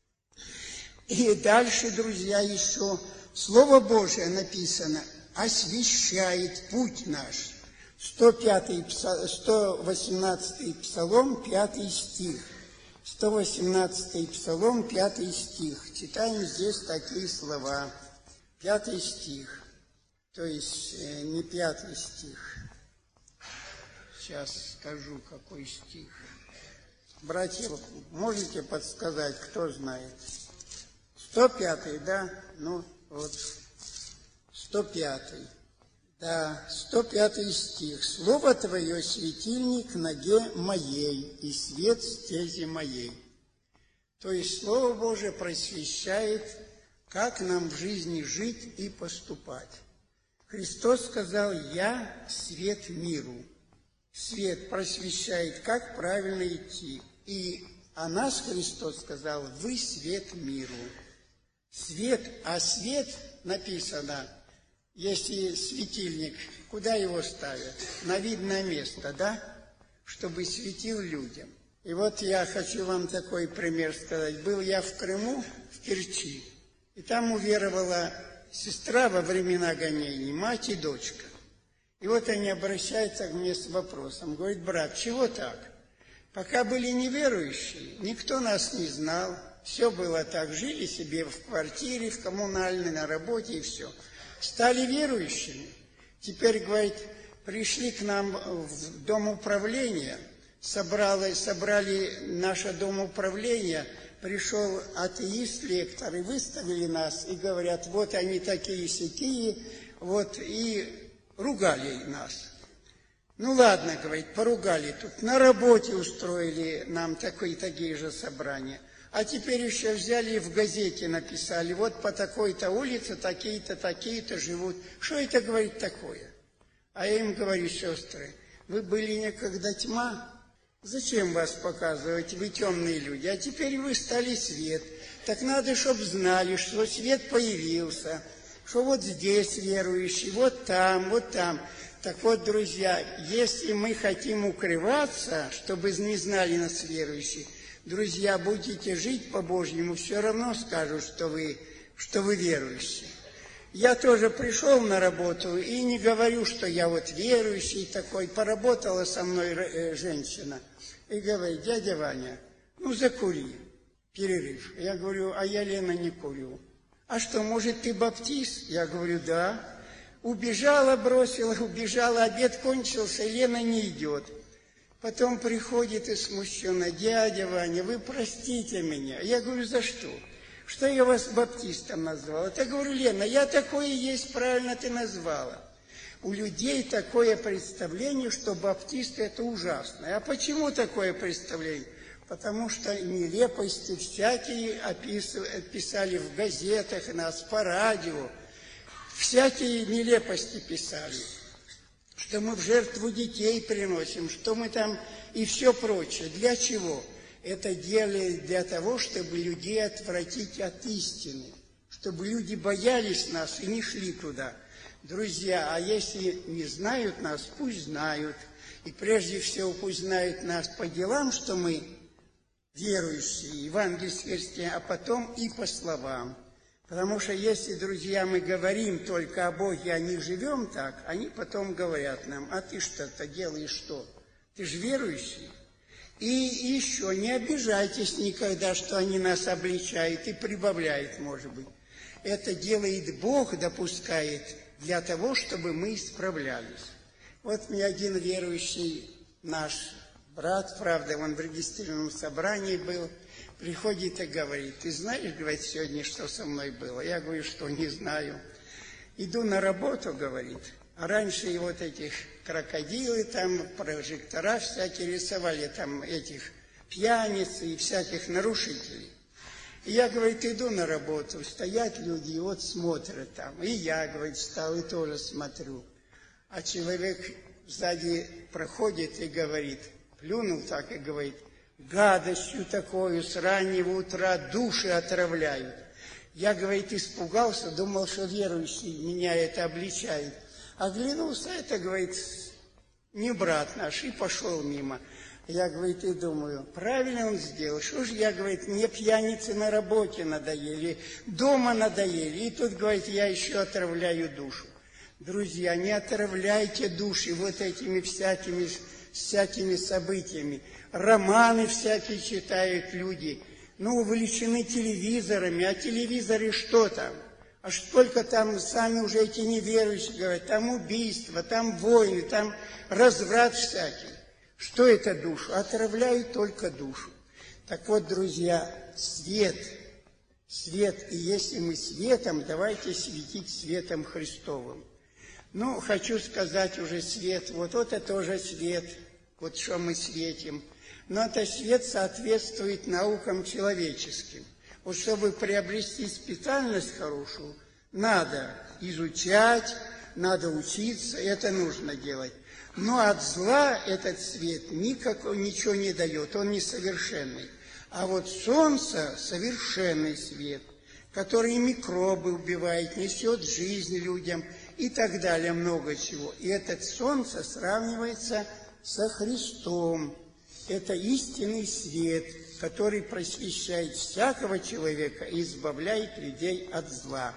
И дальше, друзья, еще Слово Божие написано, освещает путь наш. сто пятый, сто восемнадцатый Псалом, пятый стих. сто восемнадцатый Псалом, пятый стих. Читаем здесь такие слова. Пятый стих. То есть э, не пятый стих. Сейчас скажу, какой стих. Братья, можете подсказать, кто знает? сто пятый, да? Ну, вот, сто пятый. Да, сто пятый стих. «Слово Твое, светильник ноге моей, и свет стези моей». То есть Слово Божие просвещает, как нам в жизни жить и поступать. Христос сказал: «Я свет миру». Свет просвещает, как правильно идти. И о нас Христос сказал: «Вы свет миру». Свет, а свет написано, если светильник, куда его ставят? На видное место, да? Чтобы светил людям. И вот я хочу вам такой пример сказать. Был я в Крыму, в Керчи, и там уверовала сестра во времена гонений, мать и дочка. И вот они обращаются ко мне с вопросом. Говорит: брат, чего так? Пока были неверующие, никто нас не знал. Все было так, жили себе в квартире, в коммунальной, на работе и все. Стали верующими. Теперь, говорит, пришли к нам в дом управления, собрали, собрали наше дом управления, пришел атеист, лектор, и выставили нас, и говорят: вот они такие-сякие, вот, и ругали нас. Ну ладно, говорит, поругали тут. На работе устроили нам такие, такие же собрания. А теперь еще взяли и в газете написали: вот по такой-то улице такие-то, такие-то живут. Что это, говорит, такое? А я им говорю: сестры, вы были некогда тьма, зачем вас показывать, вы темные люди, а теперь вы стали свет. Так надо, чтобы знали, что свет появился, что вот здесь верующий, вот там, вот там. Так вот, друзья, если мы хотим укрываться, чтобы не знали нас верующие, друзья, будете жить по-божьему, все равно скажут, что вы, что вы верующие. Я тоже пришел на работу и не говорю, что я вот верующий такой. Поработала со мной э, женщина и говорит: дядя Ваня, ну закури, перерыв. Я говорю: а я, Лена, не курю. А что, может, ты баптист? Я говорю: да. Убежала, бросила, убежала, обед кончился, Лена не идет. Потом приходит и смущенно: дядя Ваня, вы простите меня. Я говорю: за что? Что я вас баптистом назвала? Я говорю: Лена, я такое есть, правильно ты назвала. У людей такое представление, что баптисты это ужасно. А почему такое представление? потому что нелепости всякие описывали, писали в газетах, нас по радио, всякие нелепости писали, что мы в жертву детей приносим, что мы там и все прочее. Для чего? Это делали для того, чтобы людей отвратить от истины, чтобы люди боялись нас и не шли туда. Друзья, а если не знают нас, пусть знают. И прежде всего пусть знают нас по делам, что мы верующие, евангельские христиане, а потом и по словам. Потому что если, друзья, мы говорим только о Боге, а не живем так, они потом говорят нам: а ты что-то делаешь что? Ты же верующий. И еще не обижайтесь никогда, что они нас обличают и прибавляют, может быть. Это делает Бог, допускает для того, чтобы мы исправлялись. Вот мне один верующий наш брат, правда, он в регистрированном собрании был, приходит и говорит: ты знаешь, говорит, сегодня, что со мной было? Я говорю, что не знаю. Иду на работу, говорит, а раньше и вот этих крокодилы, там прожектора всякие рисовали, там этих пьяниц и всяких нарушителей. И я, говорит, иду на работу, стоят люди, и вот смотрят там. И я, говорит, встал и тоже смотрю. А человек сзади проходит и говорит, плюнул так и говорит: гадостью такою с раннего утра души отравляют. Я, говорит, испугался, думал, что верующий меня это обличает. Оглянулся, это, говорит, не брат наш, и пошел мимо. Я, говорит, и думаю, правильно он сделал. Что же я, говорит, мне пьяницы на работе надоели, дома надоели. И тут, говорит, я еще отравляю душу. Друзья, не отравляйте души вот этими всякими, всякими событиями. Романы всякие читают люди. Ну, увлечены телевизорами. А телевизоры что там? А сколько там сами уже эти неверующие говорят, там убийства, там войны, там разврат всякий. Что это душу? Отравляют только душу. Так вот, друзья, свет, свет, и если мы светом, давайте светить светом Христовым. Ну, хочу сказать уже свет, вот это тоже свет, вот что мы светим. Но это свет соответствует наукам человеческим. Вот чтобы приобрести специальность хорошую, надо изучать, надо учиться, это нужно делать. Но от зла этот свет никакого, ничего не дает, он несовершенный. А вот солнце – совершенный свет, который микробы убивает, несет жизнь людям и так далее, много чего. И этот солнце сравнивается со Христом. Это истинный свет, который просвещает всякого человека и избавляет людей от зла.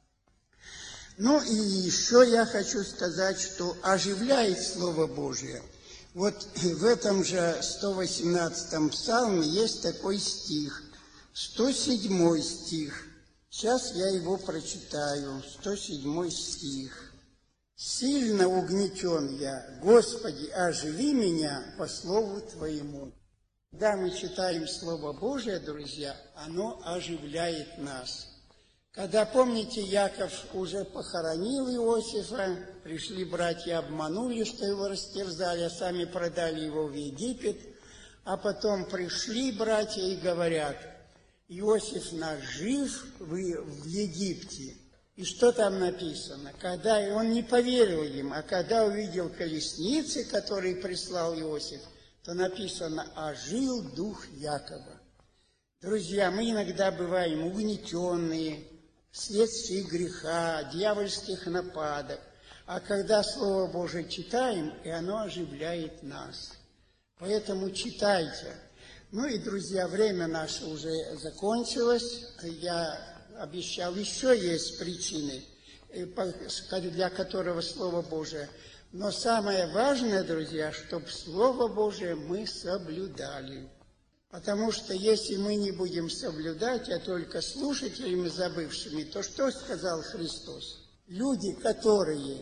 Ну и еще я хочу сказать, что оживляет Слово Божие. Вот в этом же сто восемнадцатом псалме есть такой стих, сто седьмой стих. Сейчас я его прочитаю, сто седьмой стих. «Сильно угнетен я, Господи, оживи меня по слову Твоему». Когда мы читаем Слово Божие, друзья, оно оживляет нас. Когда, помните, Яков уже похоронил Иосифа, пришли братья, обманули, что его растерзали, а сами продали его в Египет, а потом пришли братья и говорят: Иосиф наш жив в Египте. И что там написано? Когда он не поверил им, а когда увидел колесницы, которые прислал Иосиф, то написано: ожил дух Якова. Друзья, мы иногда бываем угнетенные, вследствие греха, дьявольских нападок. А когда Слово Божие читаем, и оно оживляет нас. Поэтому читайте. Ну и, друзья, время наше уже закончилось. Я обещал, еще есть причины, для которого Слово Божие. Но самое важное, друзья, чтобы Слово Божие мы соблюдали. Потому что если мы не будем соблюдать, а только слушателями забывшими, то что сказал Христос? Люди, которые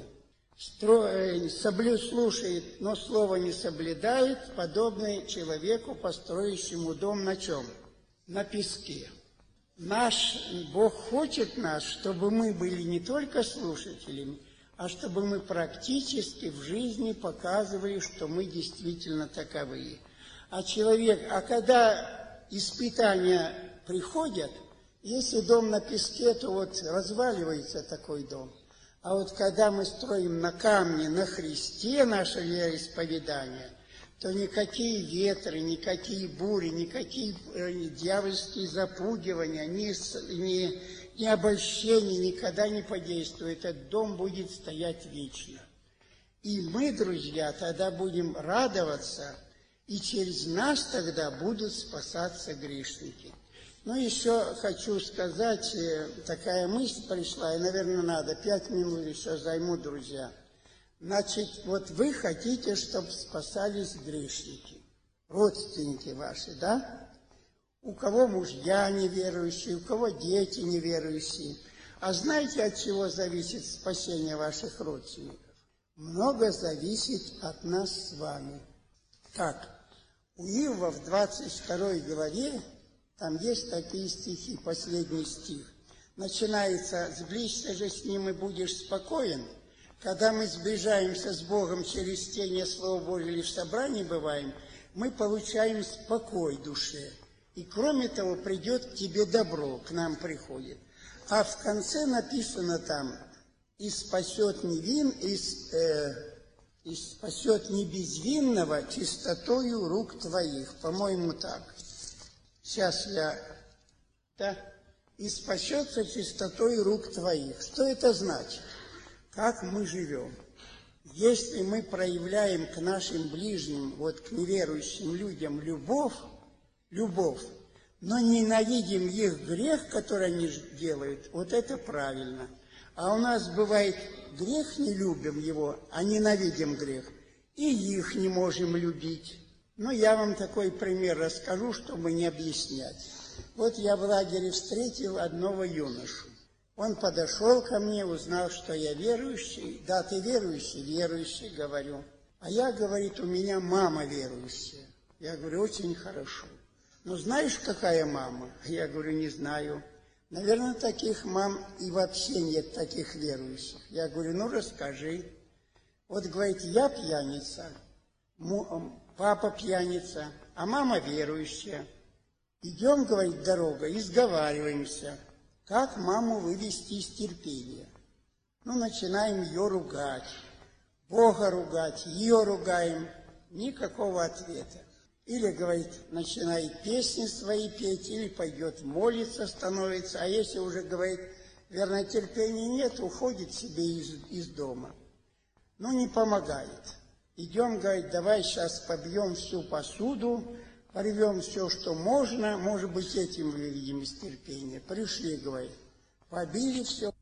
соблю, слушают, но слово не соблюдают, подобны человеку, построящему дом на чем? На песке. Наш Бог хочет нас, чтобы мы были не только слушателями, а чтобы мы практически в жизни показывали, что мы действительно таковые. А человек, а когда испытания приходят, если дом на песке, то вот разваливается такой дом. А вот когда мы строим на камне, на Христе наше вероисповедание, то никакие ветры, никакие бури, никакие э, дьявольские запугивания, ни, ни, ни обольщения никогда не подействуют. Этот дом будет стоять вечно. И мы, друзья, тогда будем радоваться, и через нас тогда будут спасаться грешники. Ну, еще хочу сказать, такая мысль пришла, и, наверное, надо, пять минут еще займу, друзья. Значит, вот вы хотите, чтобы спасались грешники, родственники ваши, да? У кого мужья неверующие, у кого дети неверующие. А знаете, от чего зависит спасение ваших родственников? Много зависит от нас с вами. Так, у Иова в двадцать второй главе, там есть такие стихи, последний стих. Начинается: «Сблизься же с ним, и будешь спокоен». Когда мы сближаемся с Богом через чтение Слова Божьего или в собрании бываем, мы получаем спокой душе. И кроме того, придет к тебе добро, к нам приходит. А в конце написано там: «И спасет невин, и, э, и спасет не безвинного чистотою рук твоих». По-моему, так. Сейчас я... Да? «И спасется чистотой рук твоих». Что это значит? Как мы живем? Если мы проявляем к нашим ближним, вот к неверующим людям любовь, любовь, но ненавидим их грех, который они делают, вот это правильно. А у нас бывает, грех не любим его, а ненавидим грех, и их не можем любить. Но я вам такой пример расскажу, чтобы не объяснять. Вот я в лагере встретил одного юношу. Он подошел ко мне, узнал, что я верующий. Да, ты верующий? Верующий, говорю. А я, говорит, у меня мама верующая. Я говорю, очень хорошо. Ну, знаешь, какая мама? Я говорю, не знаю. Наверное, таких мам и вообще нет таких верующих. Я говорю, ну, расскажи. Вот, говорит, я пьяница, папа пьяница, а мама верующая. Идем, говорит, дорога, и сговариваемся. Как маму вывести из терпения? Ну, начинаем ее ругать, Бога ругать, ее ругаем. Никакого ответа. Или, говорит, начинает песни свои петь, или пойдет молиться, становится. А если уже, говорит, верно, терпения нет, уходит себе из, из дома. Ну, не помогает. Идем, говорит, давай сейчас побьем всю посуду, порвем все, что можно, может быть, этим выведем из терпения. Пришли, говорит, побили все,